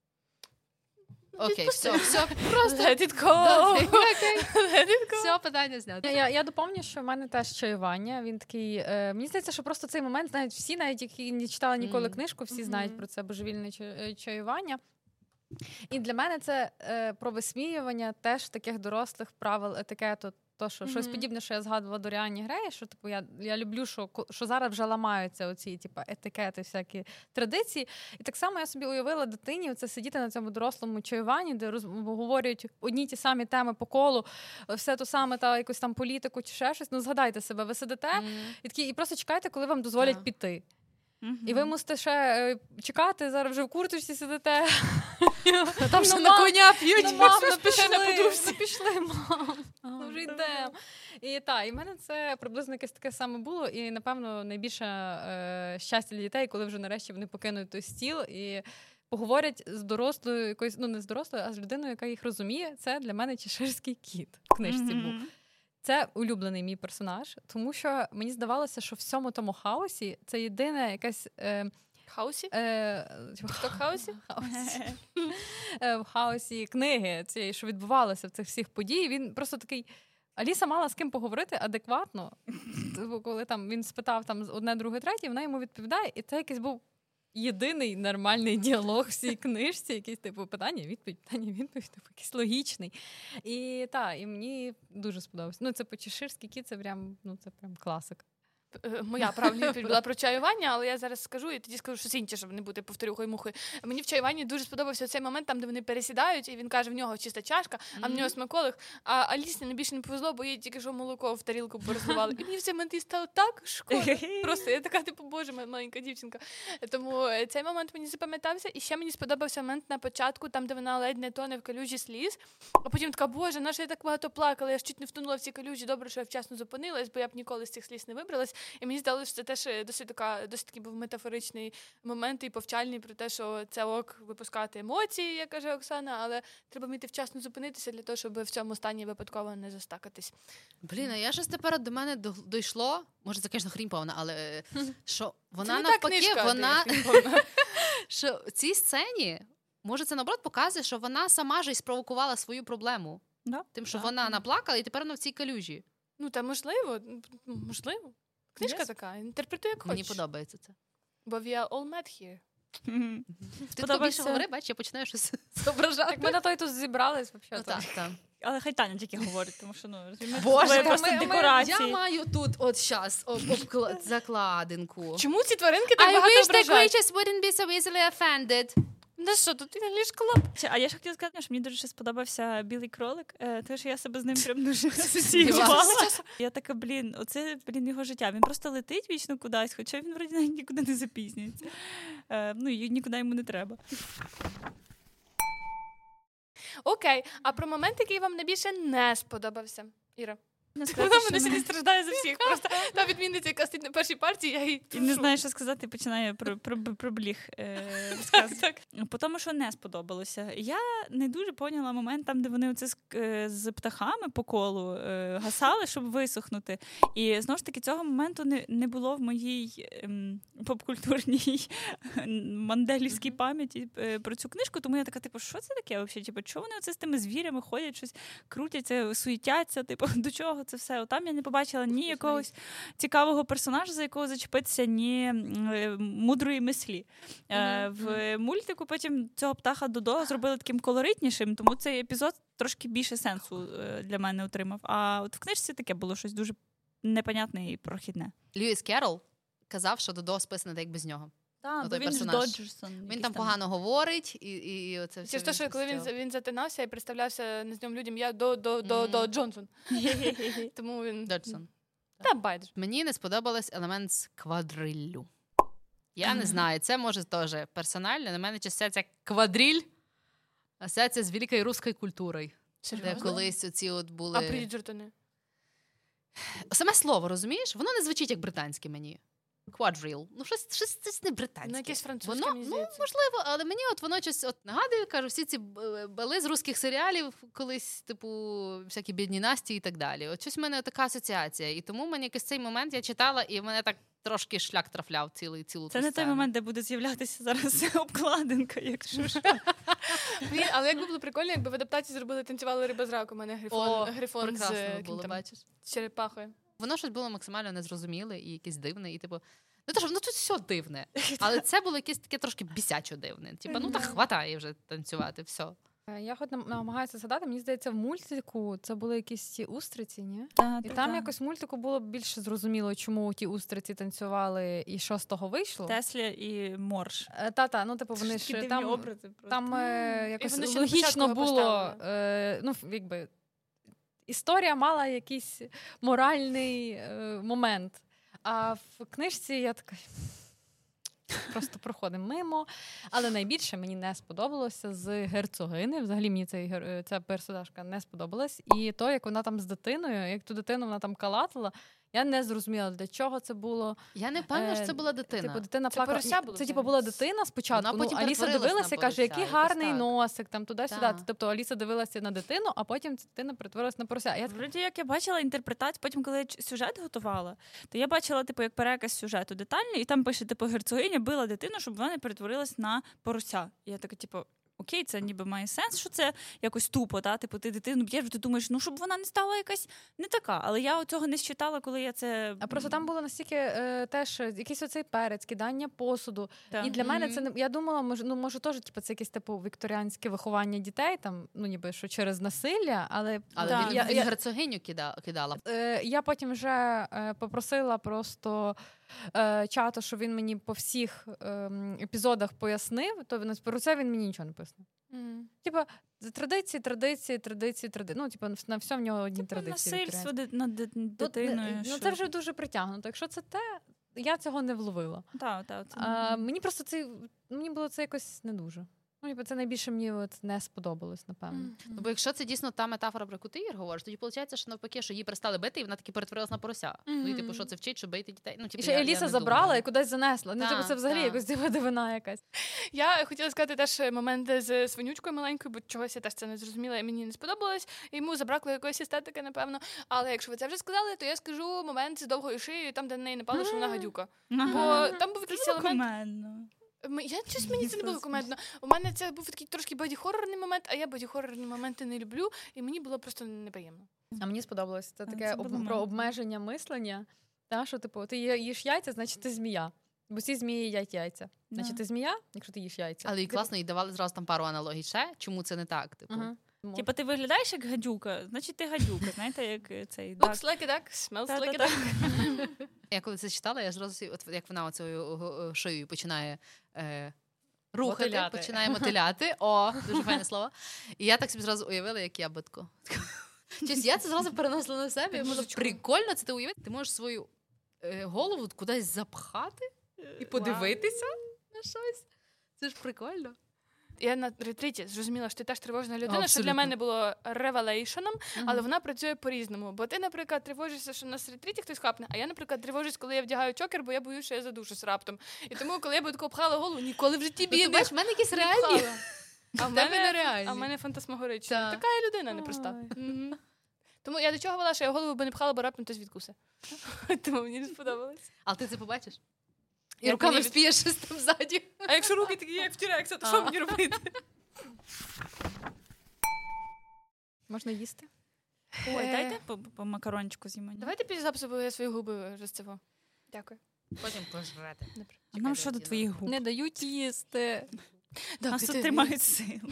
Окей, все, все, просто Let it go. Окей. Let it go. Все, питання знято. Я, я, я доповню, що в мене теж чаювання. Він такий. Е, мені здається, що просто цей момент знають всі, навіть які не читали ніколи Мгм. книжку, всі Мгм. знають про це божевільне ча- е, чаювання. І для мене це е, про висміювання теж таких дорослих правил етикету. То, що щось Мгм. подібне, що я згадувала до Ріані Греї, що типу я, я люблю, що, ко- що зараз вже ламаються оці типу, етикети, всякі традиції. І так само я собі уявила дитині оце сидіти на цьому дорослому чаюванні, де роз, говорять одні ті самі теми по колу, все то саме, та якусь там політику чи ще щось. Ну згадайте себе, ви сидите Мгм. і такі, і просто чекайте, коли вам дозволять Так. піти. Мгм. І ви мусите ще е, чекати, зараз вже в курточці сидите. Там Ну, ще на мам, коня п'ють. Ну, мам, ну Спіши на пішли, подушці. ну пішли, мам. Ага. Ми вже йдемо. І так, і в мене це приблизно якесь таке саме було. І, напевно, найбільше е, щастя для дітей, коли вже нарешті вони покинуть той стіл і поговорять з дорослою якоюсь, ну не з дорослою, а з людиною, яка їх розуміє. Це для мене чеширський кіт в книжці Мгм. був. Це улюблений мій персонаж, тому що мені здавалося, що в всьому тому хаосі це єдина якась е, Хаусі? Е, В тік-ток-хаусі? Е, в хаосі книги, цієї, що відбувалося в цих всіх подій. Він просто такий... Аліса мала з ким поговорити адекватно, коли там він спитав там одне, друге, третє, вона йому відповідає, і це якийсь був єдиний нормальний діалог в цій книжці, якийсь типу питання, відповідь, питання, відповідь, типу якийсь логічний. І так, і мені дуже сподобалось. Ну, це по-чеширськи кіт, це прям, ну, це прям класика. Моя правильна відповідь була про чаювання, але я зараз скажу і тоді скажу щось інше, щоб не бути повторюхою мухою. Мені в чаюванні дуже сподобався цей момент, там, де вони пересідають, і він каже, в нього чиста чашка, а в нього смаколик, а Алісі найбільше не повезло, бо їй тільки що молоко в тарілку порозливали. І мені в цей момент стало так шкода. Просто я така, типу, боже, маленька дівчинка. Тому цей момент мені запам'ятався. І ще мені сподобався момент на початку, там, де вона ледь не тоне в калюжі сліз, а потім така, боже, наша я так багато плакала, я ж чуть не втонула в ці калюжі, добре, що я вчасно зупинилась, бо я б ніколи з цих сліз не вибралась. І мені здалося, що це теж досить така, досить такий був метафоричний момент і повчальний про те, що це ок випускати емоції, як каже Оксана, але треба вміти вчасно зупинитися для того, щоб в цьому стані випадково не застакатись. Блін, а я щось тепер до мене дійшло, може, це, звісно, хрінь повна, але що вона це навпаки, книжка, вона, що в цій сцені, може, це, наоборот, показує, що вона сама ж і спровокувала свою проблему. Да? Тим, що да. вона наплакала, і тепер вона в цій калюжі. Ну, та можливо, можливо. Книжка yes. така, інтерпретуй як хочеш. Мені подобається це. Бо we are all met here. Mm-hmm. Ти побільше говори, бач, я починаю щось зображати. Так ми на той тут зібрались, взагалі. Ну, так, так. Але хай Таня тільки говорить, тому що, ну, Боже, просто ми, декорації. Ми, я маю тут от щас обклад, закладинку. Чому ці тваринки так I багато wish ображають? the creatures wouldn't be so easily offended. Ну що, тут English Club? А я ж хотіла сказати, що мені дуже сподобався білий кролик, тому що я себе з ним прям дуже асоціювала. Я така, блін, оце, блін, його життя. Він просто летить вічно кудись, хоча він вроді нікуди не запізнюється. Ну, і нікуди йому не треба. Окей, а про момент, який вам найбільше не сподобався, Іра? Вона мене сьогодні страждає за всіх. Просто та відмінниця, яка стоїть на першій партії, я їй... І не знаю, що сказати, починає про, про, про бліг е, розказувати. По тому, що не сподобалося. Я не дуже поняла момент там, де вони оце з, з птахами по колу е, гасали, щоб висохнути. І, знову ж таки, цього моменту не, не було в моїй ем, попкультурній манделівській пам'яті е, про цю книжку, тому я така, типу, що це таке взагалі? Типу, чого вони оце з тими звірями ходять, щось крутяться, суетяться, типу, до чого це все? Там я не побачила ні якогось цікавого персонажа, за якого зачепитися, ні е, мудрої мислі. Е, в мультику потім цього птаха Додо зробили таким колоритнішим, тому цей епізод трошки більше сенсу е, для мене отримав. А от в книжці таке було щось дуже непонятне і прохідне. Льюіс Керрол казав, що Додо списаний так, як без нього. Так, бо він ж Доджерсон. Він там, там погано говорить, і, і, і оце все. Через те, що коли він, він затинався і представлявся незнайомим людям, я до, до, до, до Джонсон. Тому він... Доджерсон. Та байдуже. Мені не сподобалось елемент з квадриллю. Я не знаю, це може теж персонально. На мене часто ця квадриль асоціація з великою руською культурою. Серйозно? Де колись оці от були... А Бріджертони? Саме слово, розумієш? Воно не звучить як британське мені. Quadrille. Ну, щось, щось, щось не британське. Ну, якесь французьке, воно, мені ну, здається. можливо, але мені от воно щось от нагадує, кажу, всі ці бали з русських серіалів колись, типу, всякі бідні Насті і так далі. От щось в мене така асоціація. І тому мені якийсь цей момент я читала, і в мене так трошки шлях трафляв цілий, цілу Це не той момент, де буде з'являтися зараз обкладинка, якщо що. Блін, але якби було прикольно, якби в адаптації зробили «Танцювали риба з раком», у мене грифон, О, грифон з, було, там, бачиш? з черепахою. Воно щось було максимально незрозуміле і якесь дивне, і типу, ну то ж, ну тут все дивне. Але це було якесь таке трошки бісячо дивне. Типу, ну так хватає вже танцювати, все. Я хоч намагаюся згадати, мені здається, в мультику це були якісь ті устриці, ні? Та, і та, там та. якось в мультику було більше зрозуміло, чому ті устриці танцювали і що з того вийшло. Тесля і Морж. Та-та, ну типу вони ж там, образи там е, якось І вони логічно було, е, ну якби історія мала якийсь моральний е, момент. А в книжці я така просто проходимо мимо. Але найбільше мені не сподобалося з герцогини. Взагалі мені цей, ця персонажка не сподобалась. І то, як вона там з дитиною, як ту дитину вона там калатала, Я не зрозуміла, для чого це було. Я не впевнена, що це була дитина. Типу, дитина Це плакала. порося було Це, вже? типу, була дитина спочатку. Вона потім Ну, Аліса перетворилась дивилася і на каже, порося, який якось гарний так. носик, там туди-сюди. Так. Тобто Аліса дивилася на дитину, а потім ця дитина перетворилась на порося. Я Вроді, як я бачила інтерпретацію, потім, коли я ч- сюжет готувала, то я бачила, типу, як переказ сюжету детальний, і там пише, типу, герцогиня била дитину, щоб вона не перетворилась на порося. І я така, типу, окей, це ніби має сенс, що це якось тупо, та? Типу, ти дитину б'єш, ти думаєш, ну, щоб вона не стала якась не така. Але я цього не считала, коли я це... А просто там було настільки е, теж якийсь оцей перець, кидання посуду. Та. І для мене Мгм. це не я думала, може, ну може теж типу, це якесь типу вікторіанське виховання дітей, там ну ніби що через насилля, але Але Да. він, я, він я, герцогиню кида, кидала. е, я потім вже е, попросила просто е, чату, щоб він мені по всіх е, епізодах пояснив, то він про це він мені нічого не пояснив. Мгм. Типа традиції, традиції, традиції, традиції. Ну, типу, на все в нього одні Типу, традиції. насильство вікторіанські. ди- над дит- Ну, дитиною. ну що- це вже дуже притягнуто. Якщо це те, я цього не вловила. Так, так. Це... А, мені просто це мені було це якось не дуже. Ну, ніби це найбільше мені от не сподобалось, напевно. Мгм. Ну, бо якщо це дійсно та метафора, про яку ти Ігор говориш, тоді виходить, що навпаки, що її перестали бити, і вона таки перетворилась на порося. Ну і типу, що це вчить, що бити дітей. Ну, типу, І ще я, я Еліса не забрала думаю. і кудись занесла. Ну, Так, типу, це взагалі так. якось дива дивина якась. Я хотіла сказати теж моменти з свинючкою маленькою, бо чогось я теж це не зрозуміла і мені не сподобалось. Йому забракло якоїсь естетики, напевно. Але якщо ви це вже сказали, то я скажу момент з довгою шиєю, там, де на неї напало, що вона гадюка. Бо там був якийсь елемент. Коменно. Ми- Я щось мені це не було комедно. У мене це був такий трошки боді-хоррорний момент, а я боді-хоррорні моменти не люблю, і мені було просто неприємно. А мені сподобалось. Це А, таке це об, момент. про обмеження мислення. Та, що, типу, ти є- їш яйця, значить ти змія. Бо всі змії їдять яйця. Значить, Да. ти змія, якщо ти їш яйця. Але і класно, і давали зразу там пару аналогій ще, чому це не так. Типу. Угу. Типа, ти виглядаєш як гадюка, значить ти гадюка, знаєте, як е, цей дак. Looks like a duck, smells like a Та-та-та. duck. Я коли це читала, я зразу, от як вона оцею е, шиєю починає е, рухати, Мотиляти. починає мотиляти. О, дуже файне слово. І я так собі зразу уявила, як я битко. Честь, я це зразу перенесла на себе. Я можу, прикольно це ти уявити. Ти можеш свою е, голову кудись запхати і подивитися на щось. Це ж прикольно. Я на ретриті зрозуміла, що ти теж тривожна людина, що для Абсолютно. мене було ревелейшоном, але вона працює по-різному. Бо ти, наприклад, тривожишся, що на ретриті хтось хапне, а я, наприклад, тривожусь, коли я вдягаю чокер, бо я боюсь, що я задушусь раптом. І тому, коли я би тако обхала голову, ніколи в житті б Ну, її ти не бачиш, в мене якісь реальні. пхала. А в В тебе мене, нереальні. а в мене фантасмагорична. Так. Така я людина непроста. Мгм. Тому я до чого вела, що я голову би не пхала, бо раптом хтось відкусе. Тому мені не сподобалось. Але ти це побачиш? І Як руками мені від- вспієш щось там ззаді. А якщо руки такі, як в Тірекса, то що А. мені робити? Можна їсти? Ой, Е, дайте по, по макарончику з'їмо. ні? Давайте після запису, бо я свої губи розцево. Дякую. Потім пожрати. А нам що до твоїх губ? Не дають їсти. Нас тут тримають сил.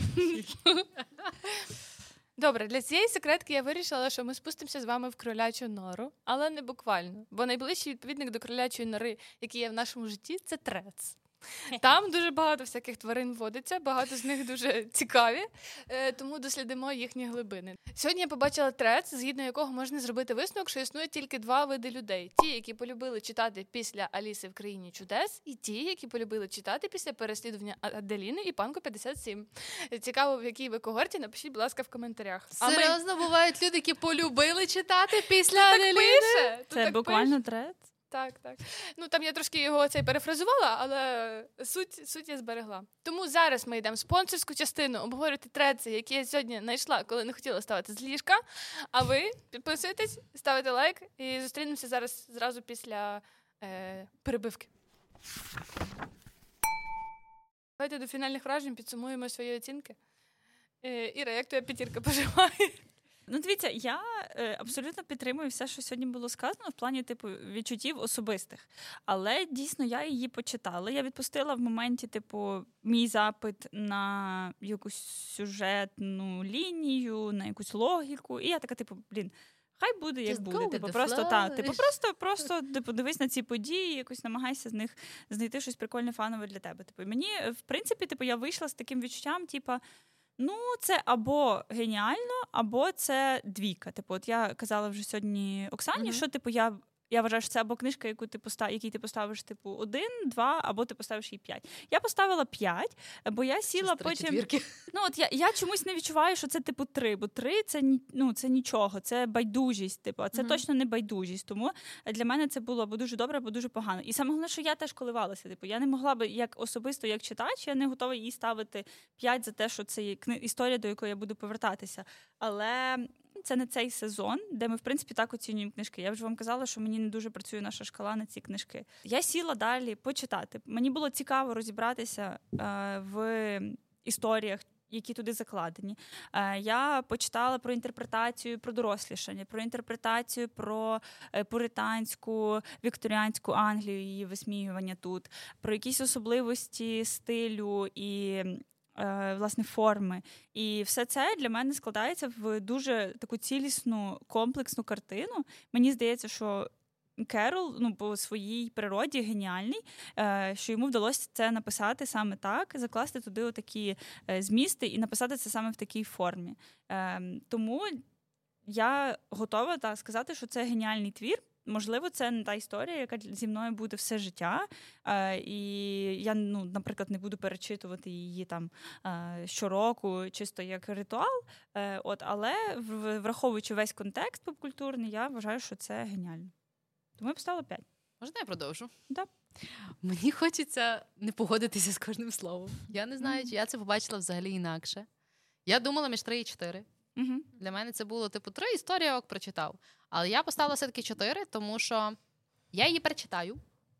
Добре, для цієї секретки я вирішила, що ми спустимося з вами в кролячу нору, але не буквально. Бо найближчий відповідник до кролячої нори, який є в нашому житті, це трец. Там дуже багато всяких тварин водиться, багато з них дуже цікаві, е, тому дослідимо їхні глибини. Сьогодні я побачила трец, згідно якого можна зробити висновок, що існує тільки два види людей: ті, які полюбили читати після Аліси в країні чудес, і ті, які полюбили читати після переслідування Аделіни і Панку п'ятдесят сім. Цікаво, в якій ви когорті, напишіть, будь ласка, в коментарях. А ми- Серйозно, бувають люди, які полюбили читати після так Аделіни? пише. Тут Це так буквально трет. Так, так. Ну там я трошки його цей перефразувала, але суть, суть я зберегла. Тому зараз ми йдемо в спонсорську частину обговорити треці, які я сьогодні знайшла, коли не хотіла ставити з ліжка. А ви підписуйтесь, ставите лайк і зустрінемося зараз зразу після е, перебивки. Давайте до фінальних вражень підсумуємо свої оцінки. Е, Іра, як твоя п'ятірка поживає? Ну, дивіться, я е, абсолютно підтримую все, що сьогодні було сказано в плані типу відчуттів особистих. Але дійсно я її почитала. Я відпустила в моменті, типу, мій запит на якусь сюжетну лінію, на якусь логіку. І я така, типу, блін. Хай буде, як Just буде. go with Типу, the просто flow. так. Типу, просто, просто типу, дивись на ці події, якось намагайся з них знайти щось прикольне, фанове для тебе. Типу, і мені, в принципі, типу, я вийшла з таким відчуттям, типу, ну, це або геніально, або це двійка. Типу, от я казала вже сьогодні Оксані, Мгм. що типу я я вважаю, що це або книжка, яку ти постав, якій ти поставиш типу один, два, або ти поставиш їй п'ять. Я поставила п'ять, бо я сіла потім... Четвірки. Ну, от я, я чомусь не відчуваю, що це типу три, бо три це, ну, це нічого, це байдужість, типу, а це mm-hmm. точно не байдужість. Тому для мене це було або дуже добре, або дуже погано. І саме головне, що я теж коливалася. Типу, я не могла би, як особисто, як читач, я не готова їй ставити п'ять за те, що це є кни... історія, до якої я буду повертатися. Але це не цей сезон, де ми, в принципі, так оцінюємо книжки. Я вже вам казала, що мені не дуже працює наша шкала на ці книжки. Я сіла далі почитати. Мені було цікаво розібратися е, в історіях, які туди закладені. Е, я почитала про інтерпретацію, про дорослішання, про інтерпретацію про е, пуританську, вікторіанську Англію, її висміювання тут, про якісь особливості стилю і власне, форми. І все це для мене складається в дуже таку цілісну, комплексну картину. Мені здається, що Керол, ну, по своїй природі геніальний, що йому вдалося це написати саме так, закласти туди отакі змісти і написати це саме в такій формі. Тому я готова так сказати, що це геніальний твір. Можливо, це не та історія, яка зі мною буде все життя, е, і я, ну, наприклад, не буду перечитувати її там е, щороку, чисто як ритуал, е, от, але враховуючи весь контекст попкультурний, я вважаю, що це геніально. Тому я поставила п'ять. Можна я продовжу? Да. Мені хочеться не погодитися з кожним словом. Я не знаю, чи я це побачила взагалі інакше. Я думала між три і чотири. Угу. Для мене це було, типу, три історії, ок, прочитав. Але я поставила все-таки чотири, тому що я її перечитаю.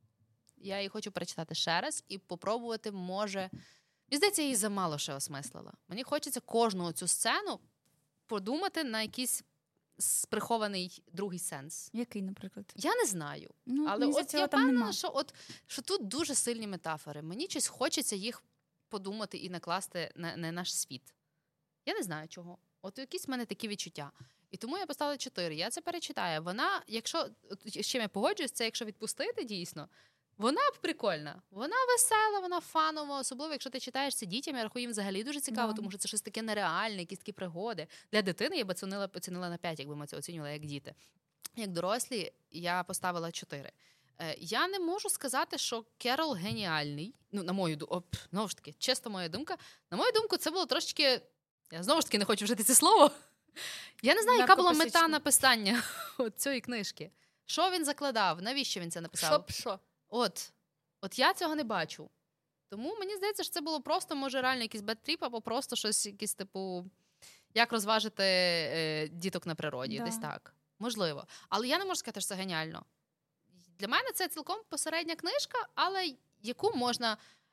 Я її хочу перечитати ще раз і попробувати, може... Мені здається, я її замало ще осмислила. Мені хочеться кожну цю сцену подумати на якийсь прихований другий сенс. Який, наприклад? Я не знаю. Ну, але от здається, я впевнена, що, от, що тут дуже сильні метафори. Мені щось хочеться їх подумати і накласти на, на наш світ. Я не знаю чого. От якісь в мене такі відчуття. І тому я поставила чотири. Я це перечитаю. Вона, якщо, з чим я погоджуюсь, це якщо відпустити дійсно, вона прикольна. Вона весела, вона фанова. Особливо, якщо ти читаєш це дітям, я рахую, їм взагалі дуже цікаво, yeah. тому що це щось таке нереальне, якісь такі пригоди. Для дитини я б оцінила, оцінила на п'ять, якби ми це оцінювали як діти. Як дорослі, я поставила чотири. Я не можу сказати, що Керол геніальний. Ну, на мою думку, знову ж таки, чисто моя думка. На мою думку, це було трошки... Я знову ж таки не хочу вжити це слово. Я не знаю, яка була мета написання цієї книжки. Що він закладав? Навіщо він це написав? Що б що? От. От я цього не бачу. Тому мені здається, що це було просто, може, реально якийсь бед-тріп, або просто щось, якийсь, типу, як розважити е, діток на природі. Да. Десь так. Можливо. Але я не можу сказати, що це геніально. Для мене це цілком посередня книжка, але яку можна,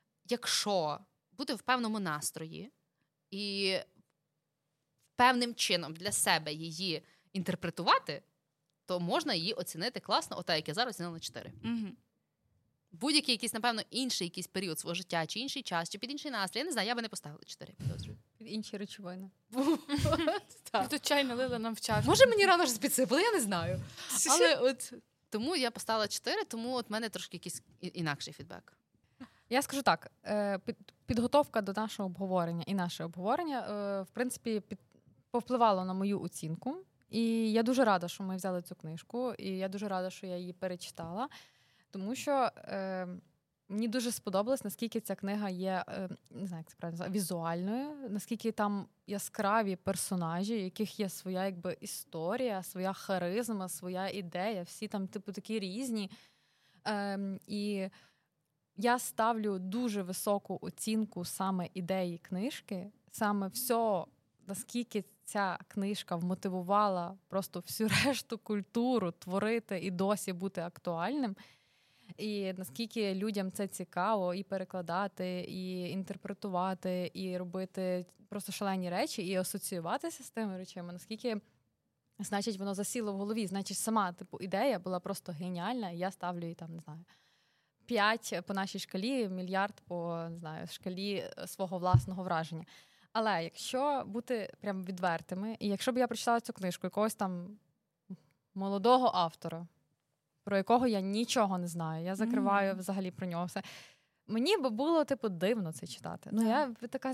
якщо бути в певному настрої і певним чином для себе її інтерпретувати, то можна її оцінити класно, ота, як я зараз оцінила на чотири. Угу. Будь-який якийсь, напевно, інший якийсь період свого життя, чи інший час, чи під інший настрій, я не знаю, я би не поставила чотири, підозрюю. Під інші речовини. Тут чай налили нам в чашку. Може, мені рано ж підсипали, я не знаю. Але от тому я поставила чотири, тому от в мене трошки якийсь інакший фідбек. Я скажу так, підготовка до нашого обговорення і наше обговорення, в принципі, під... повпливало на мою оцінку. І я дуже рада, що ми взяли цю книжку, і я дуже рада, що я її перечитала, тому що е, мені дуже сподобалось, наскільки ця книга є, е, не знаю, як це правильно, візуальною, наскільки там яскраві персонажі, у яких є своя якби історія, своя харизма, своя ідея, всі там типу такі різні. Е, і я ставлю дуже високу оцінку саме ідеї книжки, саме все, наскільки ця книжка вмотивувала просто всю решту культуру творити і досі бути актуальним. І наскільки людям це цікаво і перекладати, і інтерпретувати, і робити просто шалені речі, і асоціюватися з тими речами, наскільки, значить, воно засіло в голові. Значить, сама типу ідея була просто геніальна, і я ставлю її там, не знаю, п'ять по нашій шкалі, мільярд по, не знаю, шкалі свого власного враження. Але якщо бути прям відвертими, і якщо б я прочитала цю книжку якогось там молодого автора, про якого я нічого не знаю, я закриваю mm-hmm. взагалі про нього все, мені б було, типу, дивно це читати. Ну, я така...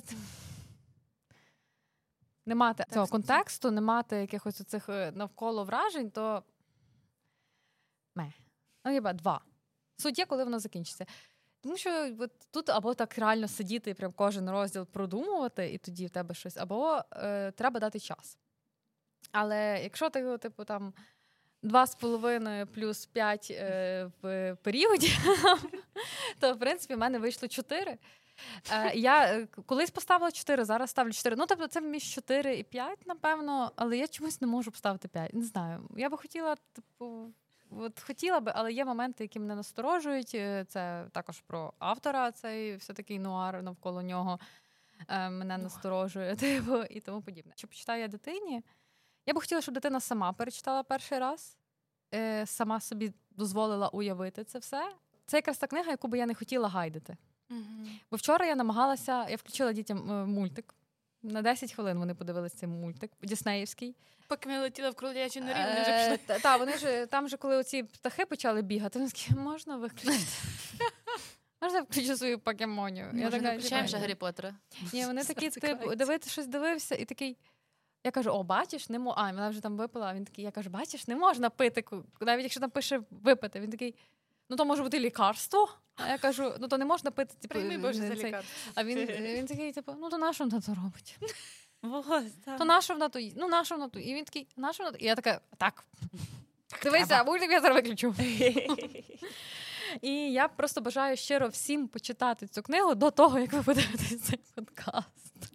Не мати цього контексту, не мати якихось оцих навколо вражень, то Ме. Ну, хіба два. Суть є, коли воно закінчиться. Тому що от тут або так реально сидіти і прям кожен розділ продумувати, і тоді в тебе щось, або е, треба дати час. Але якщо ти, типу, там, два з половиною плюс п'ять е, в періоді, то, в принципі, в мене вийшло чотири. Е, я колись поставила чотири, зараз ставлю чотири. Ну, тобто, це між чотири і п'ять, напевно, але я чомусь не можу поставити п'ять. Не знаю. Я би хотіла, типу, от хотіла би, але є моменти, які мене насторожують. Це також про автора, цей все-таки нуар навколо нього е, мене насторожує, типу, і тому подібне. Що почитаю я дитині? Я би хотіла, щоб дитина сама перечитала перший раз, е, сама собі дозволила уявити це все. Це якраз та книга, яку би я не хотіла гайдити. Mm-hmm. Бо вчора я намагалася, я включила дітям е, мультик. На десять хвилин вони подивилися цей мультик, діснеївський. Поки ми летіли в кролячі норі, вони вже пішли. Так, та, вони ж, там же, коли оці птахи почали бігати, вони такі, можна виключити? Можна я включу свою покемонію? Я так не включаємо ще Гаррі Поттера. Ні, вони такі, типу, дивити, щось дивився, і такий, я кажу, о, бачиш, не можна, а, вона вже там випила, а він такий, я кажу, бачиш, не можна пити, навіть якщо там пише випити, він такий, ну то може бути лікарство, а я кажу, ну то не можна пити, типу, прийми, Боже, за лікарство. А він, він такий, типу, ну то на що вона це робить? Ось, то на що вона то їсть? Ну на що вона то? І він такий, на що вона то? І я така, так, дивися, мультик я зараз виключу. І я просто бажаю щиро всім почитати цю книгу до того, як ви подивитесь цей подкаст.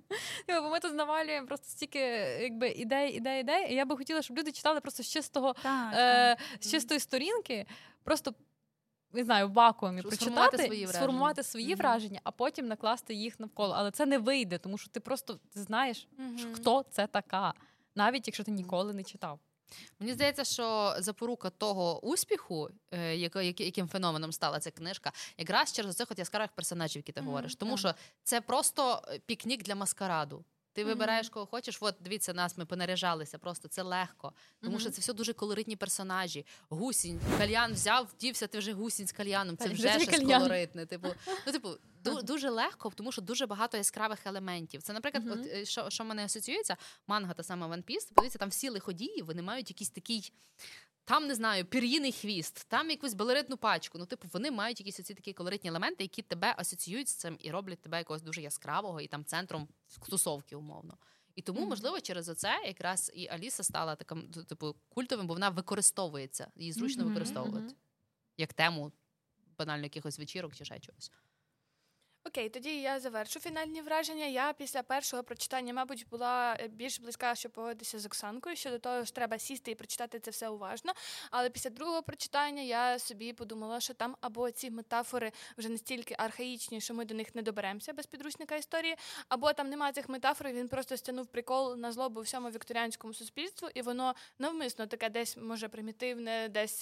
Бо ми тут навалюємо просто стільки якби, ідей, ідей, ідей. І я би хотіла, щоб люди читали просто з чистого, так, е, так. з чистої сторінки, просто, не знаю, в вакуумі щоб прочитати, свої сформувати свої mm-hmm. враження, а потім накласти їх навколо. Але це не вийде, тому що ти просто знаєш, mm-hmm. хто це така, навіть якщо ти ніколи не читав. Мені здається, що запорука того успіху, яким феноменом стала ця книжка, якраз через цих от яскравих персонажів, які ти mm-hmm. говориш. Тому yeah. що це просто пікнік для маскараду. Ти mm-hmm. вибираєш, кого хочеш. От, дивіться, нас, ми понаряжалися, просто це легко. Тому mm-hmm. що це все дуже колоритні персонажі. Гусінь, кальян взяв, вдівся, ти вже гусінь з кальяном. Це так, вже щось колоритне. Типу, ну, типу, ду- дуже легко, тому що дуже багато яскравих елементів. Це, наприклад, mm-hmm. от, що, що мене асоціюється, манга та сама One Piece. Подивіться, там всі лиходії, вони мають якийсь такий... Там, не знаю, пір'їний хвіст, там якусь балеритну пачку. Ну, типу, вони мають якісь оці такі колоритні елементи, які тебе асоціюють з цим і роблять тебе якогось дуже яскравого і там центром тусовки, умовно. І тому, mm-hmm. можливо, через оце якраз і Аліса стала таким, типу, культовим, бо вона використовується, її зручно mm-hmm. використовувати. Mm-hmm. Як тему банально якихось вечірок чи ще чогось. Окей, тоді я завершу фінальні враження. Я після першого прочитання, мабуть, була більш близька, щоб погодитися з Оксанкою, щодо того, що треба сісти і прочитати це все уважно. Але після другого прочитання я собі подумала, що там або ці метафори вже настільки архаїчні, що ми до них не доберемося без підручника історії, або там немає цих метафор, він просто стягнув прикол на злобу всьому вікторіанському суспільству, і воно навмисно таке десь, може, примітивне, десь,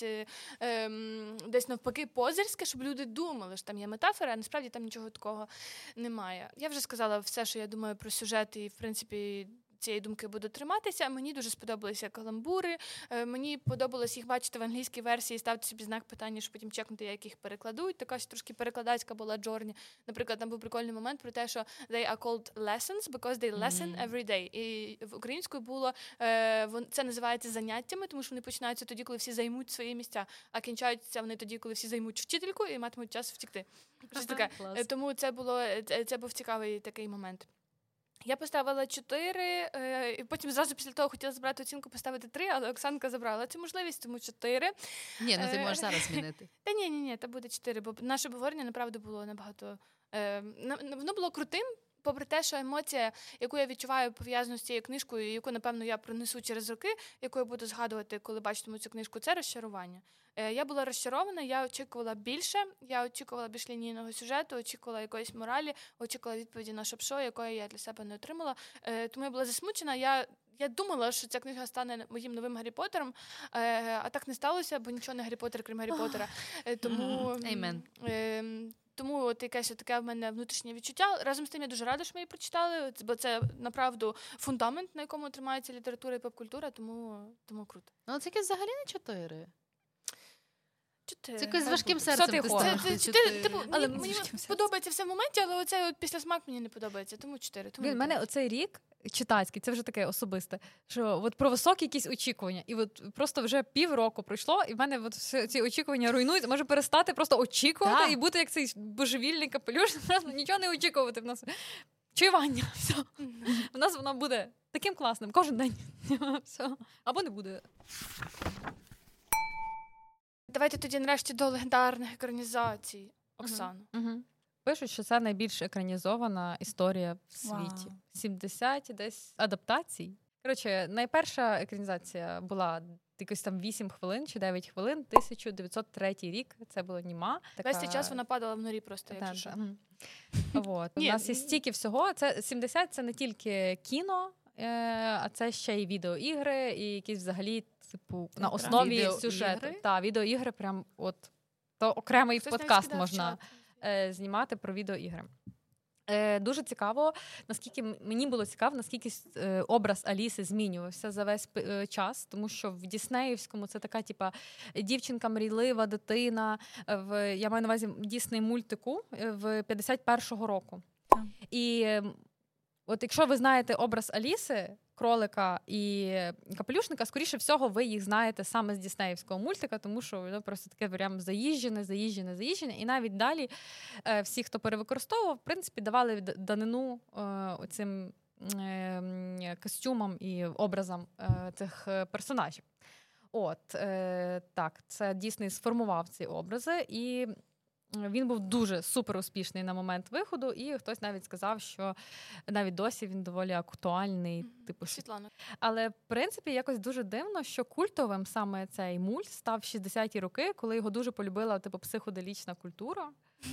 ем, десь навпаки позирське, щоб люди думали, що там є метафори, а насправді там нічого такого немає. Я вже сказала все, що я думаю про сюжет, і, в принципі, цієї думки буду триматися. Мені дуже сподобалися каламбури, мені подобалось їх бачити в англійській версії, ставити собі знак питання, щоб потім чекнути, як їх перекладуть. Така ж трошки перекладацька була Джорні. Наприклад, там був прикольний момент про те, що they are called lessons because they lesson every day. І в українською було, це називається заняттями, тому що вони починаються тоді, коли всі займуть свої місця, а кінчаються вони тоді, коли всі займуть вчительку і матимуть час втікти. Щось таке. Тому це було, це був цікавий такий момент. Я поставила чотири, і потім зразу після того хотіла забрати оцінку, поставити три, але Оксанка забрала цю можливість, тому чотири. Ні, ну ти можеш зараз змінити. Та ні, ні, ні, це буде чотири, бо наше обговорення, направду, було набагато... Воно було крутим, попри те, що емоція, яку я відчуваю пов'язану з цією книжкою, яку, напевно, я пронесу через роки, яку я буду згадувати, коли бачитиму цю книжку, це розчарування. Я була розчарована, я очікувала більше, я очікувала більш лінійного сюжету, очікувала якоїсь моралі, очікувала відповіді на шоу, якої я для себе не отримала. Тому я була засмучена. Я, я думала, що ця книга стане моїм новим Гаррі Поттером, а так не сталося, бо нічого не Гаррі Поттер, крім Гаррі Поттера. Тому... Amen. Тому от якесь таке в мене внутрішнє відчуття. Разом з тим я дуже рада, що ми її прочитали, бо це, направду, фундамент, на якому тримається література і поп-культура, тому, тому круто. Ну, це якесь взагалі не чотири. Чотири. Це якось з важким Що серцем ти ти хочеш? ставиш Це, це ці чотири, чотири. типу, Але мені, мені звичайно, це- подобається все в моменті, але оцей от післясмак мені не подобається, тому чотири. Тому Блін, не в мене п'ять. оцей рік читацький, це вже таке особисте, що от про високі якісь очікування. І от просто вже півроку пройшло, і в мене от все ці очікування руйнуються. Може перестати просто очікувати Так. і бути як цей божевільний капелюш, просто нічого не очікувати в нас. Чаювання, все. У нас воно буде таким класним кожен день. Все. Або не буде. Давайте тоді нарешті до легендарних екранізацій. Оксана. Угу. Пишуть, що це найбільш екранізована історія в світі. Вау. сімдесят десь адаптацій. Коротше, найперша екранізація була якось там вісім хвилин чи дев'ять хвилин, тисяча дев'ятсот третій рік. Це було німа. Така... Весь цей час вона падала в норі просто, Та, якщо що. та. Мгм. Вот. У Ні, нас є ні. стільки всього. Це сімдесят це не тільки кіно, е, а це ще й відеоігри, і якісь взагалі, типу, на Театра. основі Відеоігри? сюжету. Так, відеоігри прям от то окремий Хтось навіть подкаст скидав в можна чат. е, знімати про відеоігри. Е, дуже цікаво, наскільки м- мені було цікаво, наскільки е, образ Аліси змінювався за весь п- е, час, тому що в Діснеївському це така, типа, дівчинка мрійлива, дитина. е, В я маю на увазі Дісней мультику е, в п'ятдесят першого року. Так. І е, от якщо ви знаєте образ Аліси, кролика і капелюшника, скоріше всього, ви їх знаєте саме з Діснеївського мультика, тому що воно просто таке прям заїжджене, заїжджене, заїжджене. І навіть далі е, всі, хто перевикористовував, в принципі, давали д- данину е, оцим е, м, костюмам і образам е, цих е, персонажів. От, е, так, це дійсно сформував ці образи, і він був дуже супер успішний на момент виходу, і хтось навіть сказав, що навіть досі він доволі актуальний. Мгм. Типу, що- Світлана. але в принципі якось дуже дивно, що культовим саме цей мульт став в шістдесяті роки, коли його дуже полюбила типу психоделічна культура.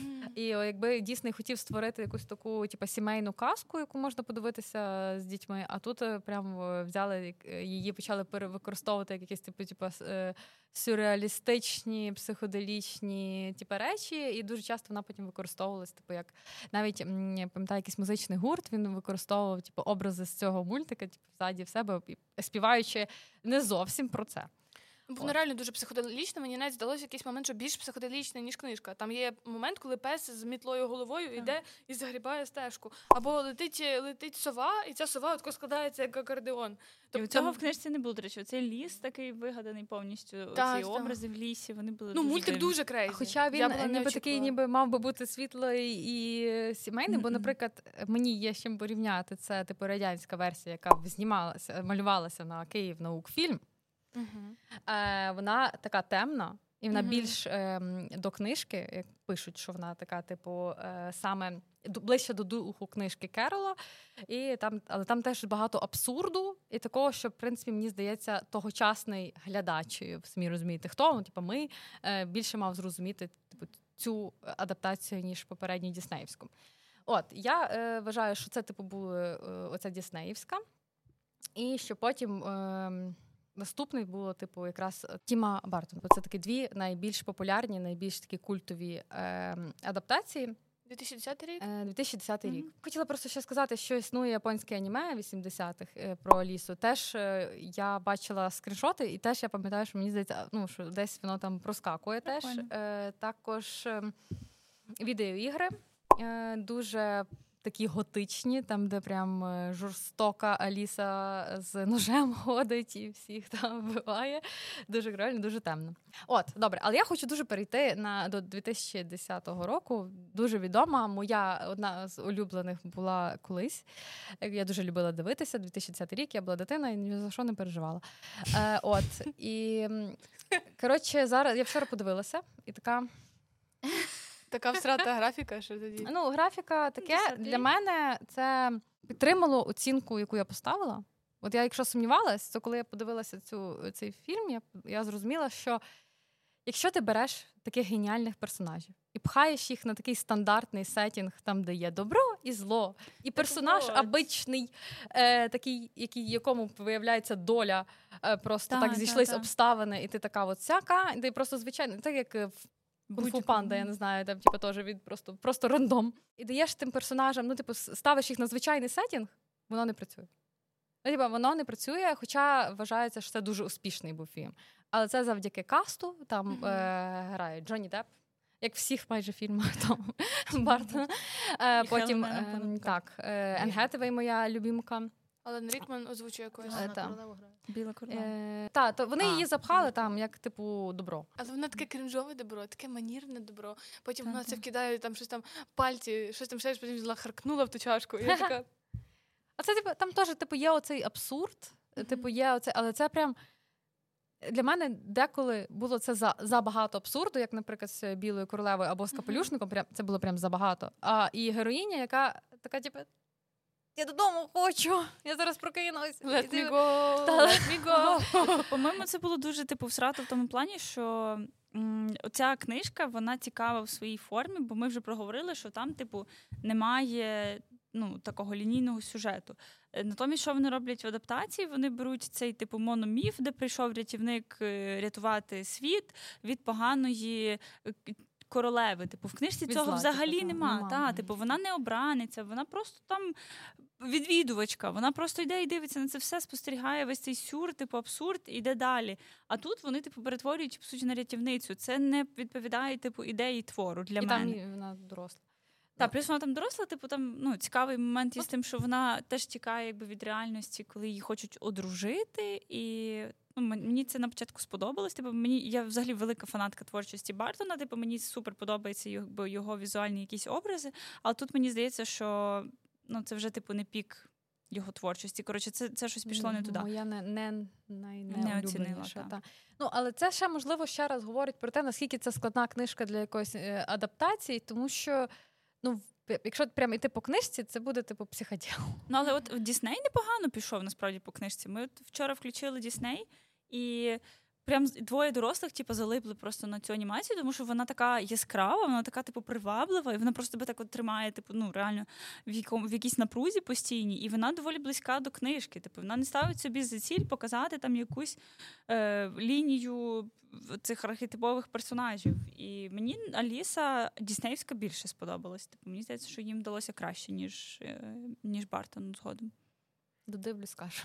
І о, якби Дісней хотів створити якусь таку, типу, сімейну казку, яку можна подивитися з дітьми, а тут е, прям е, взяли е, її, почали перевикористовувати як якісь типу, типу с- е, сюрреалістичні, психоделічні типу, речі, і дуже часто вона потім використовувалась, типу, як навіть м, я пам'ятаю, якийсь музичний гурт, він використовував типу, образи з цього мультика, типу, ззаді в себе, і співаючи не зовсім про це. Воно От. реально дуже психоделічне. Мені навіть здалося в якийсь момент, що більш психоделічне, ніж книжка. Там є момент, коли пес з мітлою головою йде і загрібає стежку. Або летить, летить сова, і ця сова отко складається як акордеон. І Тобто, цього там- в книжці не було, до речі. Цей ліс такий вигаданий повністю. Так, Ці так. образи в лісі, вони були ну, дуже мультик дивні. дуже крейзі. Хоча він Я була ніби не такий, очікувала. ніби мав би бути світлий і сімейний, бо, Мгм. наприклад, мені є з чим порівняти. Це типу радянська версія, яка знімалася, малювалася на Київ наукфільм. Мгм. Е, вона така темна, і вона Мгм. більш е, до книжки, як пишуть, що вона така, типу, е, саме ду- ближче до духу книжки Керола. І там, але там теж багато абсурду і такого, що, в принципі, мені здається, тогочасний глядач, ви самі розумієте, хто, ну, типу, ми е, більше мав зрозуміти типу, цю адаптацію, ніж попередню Діснеївську. От, я е, вважаю, що це, типу, була е, оця Діснеївська, і що потім... Е, Наступний було, типу, якраз Тіма Бартона. Це такі дві найбільш популярні, найбільш такі культові е, адаптації. дві тисячі десятий рік? Е, дві тисячі десятий Мгм. рік. Хотіла просто ще сказати, що існує японське аніме вісімдесятих е, про Алісу. Теж е, я бачила скріншоти, і теж я пам'ятаю, що мені здається, ну, що десь воно там проскакує теж. Прикольно. Е, також е, відеоігри е, дуже такі готичні, там, де прям е, жорстока Аліса з ножем ходить і всіх там вбиває. Дуже реально, дуже темно. От, добре, але я хочу дуже перейти на до дві тисячі десятого року. Дуже відома. Моя одна з улюблених була колись. Я дуже любила дивитися. дві тисячі десятий рік, я була дитина і ні за що не переживала. Е, от, і м, коротше, зараз я вчора подивилася, і така. Така всрата графіка, що тоді. Ну, графіка таке. десятий Для рік. мене це підтримало оцінку, яку я поставила. От я, якщо сумнівалась, то коли я подивилася цю, цей фільм, я, я зрозуміла, що якщо ти береш таких геніальних персонажів і пхаєш їх на такий стандартний сетінг, там, де є добро і зло, і персонаж от. обичний, е, такий, який, якому виявляється доля, е, просто Та, так та, зійшлись та. обставини, і ти така от сяка, і ти просто звичайно, так як в Кунг-фу Будь-яку. панда, я не знаю, там типу, теж від просто, просто рандом. І даєш тим персонажам, ну, типу, ставиш їх на звичайний сетінг, воно не працює. Ну, типа, воно не працює, хоча вважається, що це дуже успішний був фільм. Але це завдяки касту, там mm-hmm. е- грає Джонні Депп, як в всіх майже фільмах там Бартона. Е- потім, е- так, е- Енн Гетевей, моя любімка. Алан Рікман озвучує якоюсь. Е, та. Біла королева. Е, та, то вони а, її запхали там, як, типу, добро. Але вона таке кринжове добро, таке манірне добро. Потім Так, вона так. це вкидає, там щось там, пальці, щось там ще, потім взяла, харкнула в ту чашку. І я така... А це, типу, там теж, типу, є оцей абсурд, mm-hmm. типу, є оце, але це прям... Для мене деколи було це за, забагато абсурду, як, наприклад, з Білою королевою або з Капелюшником, прям, це було прям забагато. А і героїня, яка така, типу, я додому хочу, я зараз прокинусь. Let me go, let me go. По-моєму, це було дуже, типу, всрато в тому плані, що м, оця книжка, вона цікава в своїй формі, бо ми вже проговорили, що там, типу, немає, ну, такого лінійного сюжету. Натомість, що вони роблять в адаптації? Вони беруть цей, типу, мономіф, де прийшов рятівник рятувати світ від поганої королеви. Типу, в книжці від цього зла, взагалі типу, нема. нема. Та, типу, вона не обраниця, вона просто там відвідувачка. Вона просто йде і дивиться на це все, спостерігає весь цей сюр, типу, абсурд, і йде далі. А тут вони, типу, перетворюють, по суті, на рятівницю. Це не відповідає, типу, ідеї твору для і мене. І там вона доросла. Так, плюс вона там доросла, типу, там, ну, цікавий момент є з тим, що вона теж тікає, якби, від реальності, коли її хочуть одружити, і ну, мені це на початку сподобалось. Типу, мені, я взагалі велика фанатка творчості Бартона, типу, мені супер подобаються його, його візуальні якісь образи, але тут мені здається, що ну, це вже, типу, не пік його творчості. Коротше, це, це щось пішло не туди. Моя не, не, не, не оцінила, та. Та. Ну, але це ще, можливо, ще раз говорить про те, наскільки це складна книжка для якоїсь е, адаптації, тому що ну, якщо прямо йти по книжці, це буде, типу, психоділ. Ну, але от Дісней непогано пішов, насправді, по книжці. Ми от вчора включили Дісней, і прям двоє дорослих, типу, залипли просто на цю анімацію, тому що вона така яскрава, вона така, типу, приваблива, і вона просто тебе так от тримає, типу, ну, реально, в, якому, в якійсь напрузі постійній, і вона доволі близька до книжки. Типу, вона не ставить собі за ціль показати там якусь е, лінію цих архетипових персонажів. І мені Аліса Діснеївська більше сподобалась. Типу, мені здається, що їм вдалося краще, ніж, е, ніж Бартону згодом. Додивлю, скажу.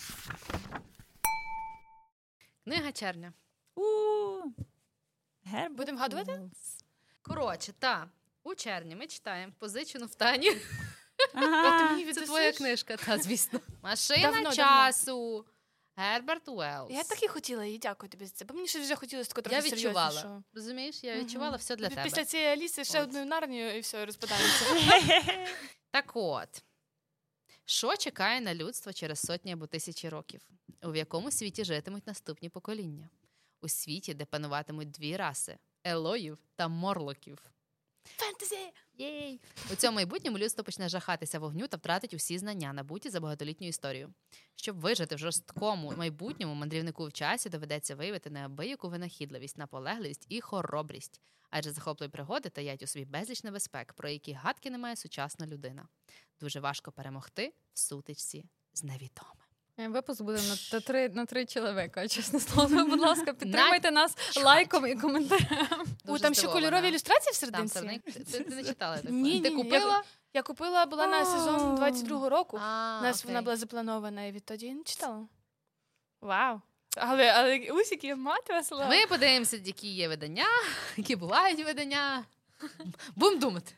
Книга червня. У Герберт. Будемо вгадувати? Коротше, та, у червні ми читаємо «Позичену в Тані». Ага. Це твоя книжка, та, звісно. «Машина Давно, часу». Герберт Уеллс. Я так і хотіла, і дякую тобі за це, бо мені ще вже хотілося тако трохи Я відчувала. серйозніше. Розумієш, я відчувала Угу. все для тебе. Після цієї Аліси ще От. одною нарнію, і все, розпадаємося. Так от, що чекає на людство через сотні або тисячі років? У якому світі житимуть наступні покоління? У світі, де пануватимуть дві раси – елоїв та морлоків. Фентезі! Єй! У цьому майбутньому людство почне жахатися вогню та втратить усі знання, набуті за багатолітню історію. Щоб вижити в жорсткому майбутньому, мандрівнику в часі доведеться виявити неабияку винахідливість, наполегливість і хоробрість. Адже захопливі пригоди таять у собі безліч небезпек, про які гадки не має сучасна людина. Дуже важко перемогти в сутичці з невідомим. Випуск буде на три, на три чоловіка, чесне слово. Будь ласка, підтримайте нас лайком і коментарем. У, там ще кольорові ілюстрації в Там серединці? ти, ти, ти не читала таку? Ні, Ти ні, купила? Я, я купила, була на сезон двадцять другого року. А, У нас окей. вона була запланована, і відтоді я не читала. Вау. Але, але усіки, мати вас слава. Ми подивимося, які є видання, які бувають видання. Будемо думати.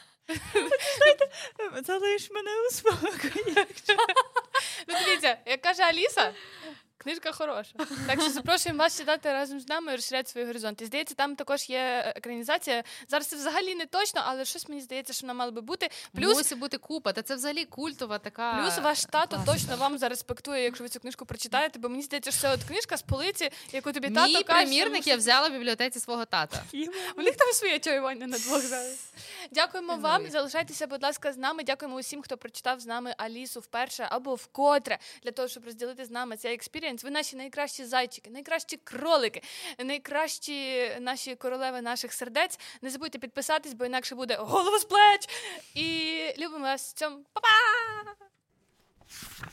Залиш мене у спокої. Ну, дивіться, як каже Аліса, книжка хороша. Так що запрошуємо вас читати разом з нами і розширяти свої горизонти. Здається, там також є екранізація. Зараз це взагалі не точно, але щось мені здається, що вона мала би бути. Плюс, Мусить бути купа, та це взагалі культова така... плюс ваш тато класика. точно вам зареспектує, якщо ви цю книжку прочитаєте, бо мені здається, що це от книжка з полиці, яку тобі тато Мій каже. примірник я взяла в бібліотеці свого тата. У них там своє чаювання на двох зараз. Дякуємо вам. Ой. Залишайтеся, будь ласка, з нами. Дякуємо усім, хто прочитав з нами Алісу вперше або вкотре, для того, щоб розділити з нами цей експірієнс. Ви наші найкращі зайчики, найкращі кролики, найкращі наші королеви наших сердець. Не забудьте підписатись, бо інакше буде голову з плеч. І любимо вас. Цьом. Па-па!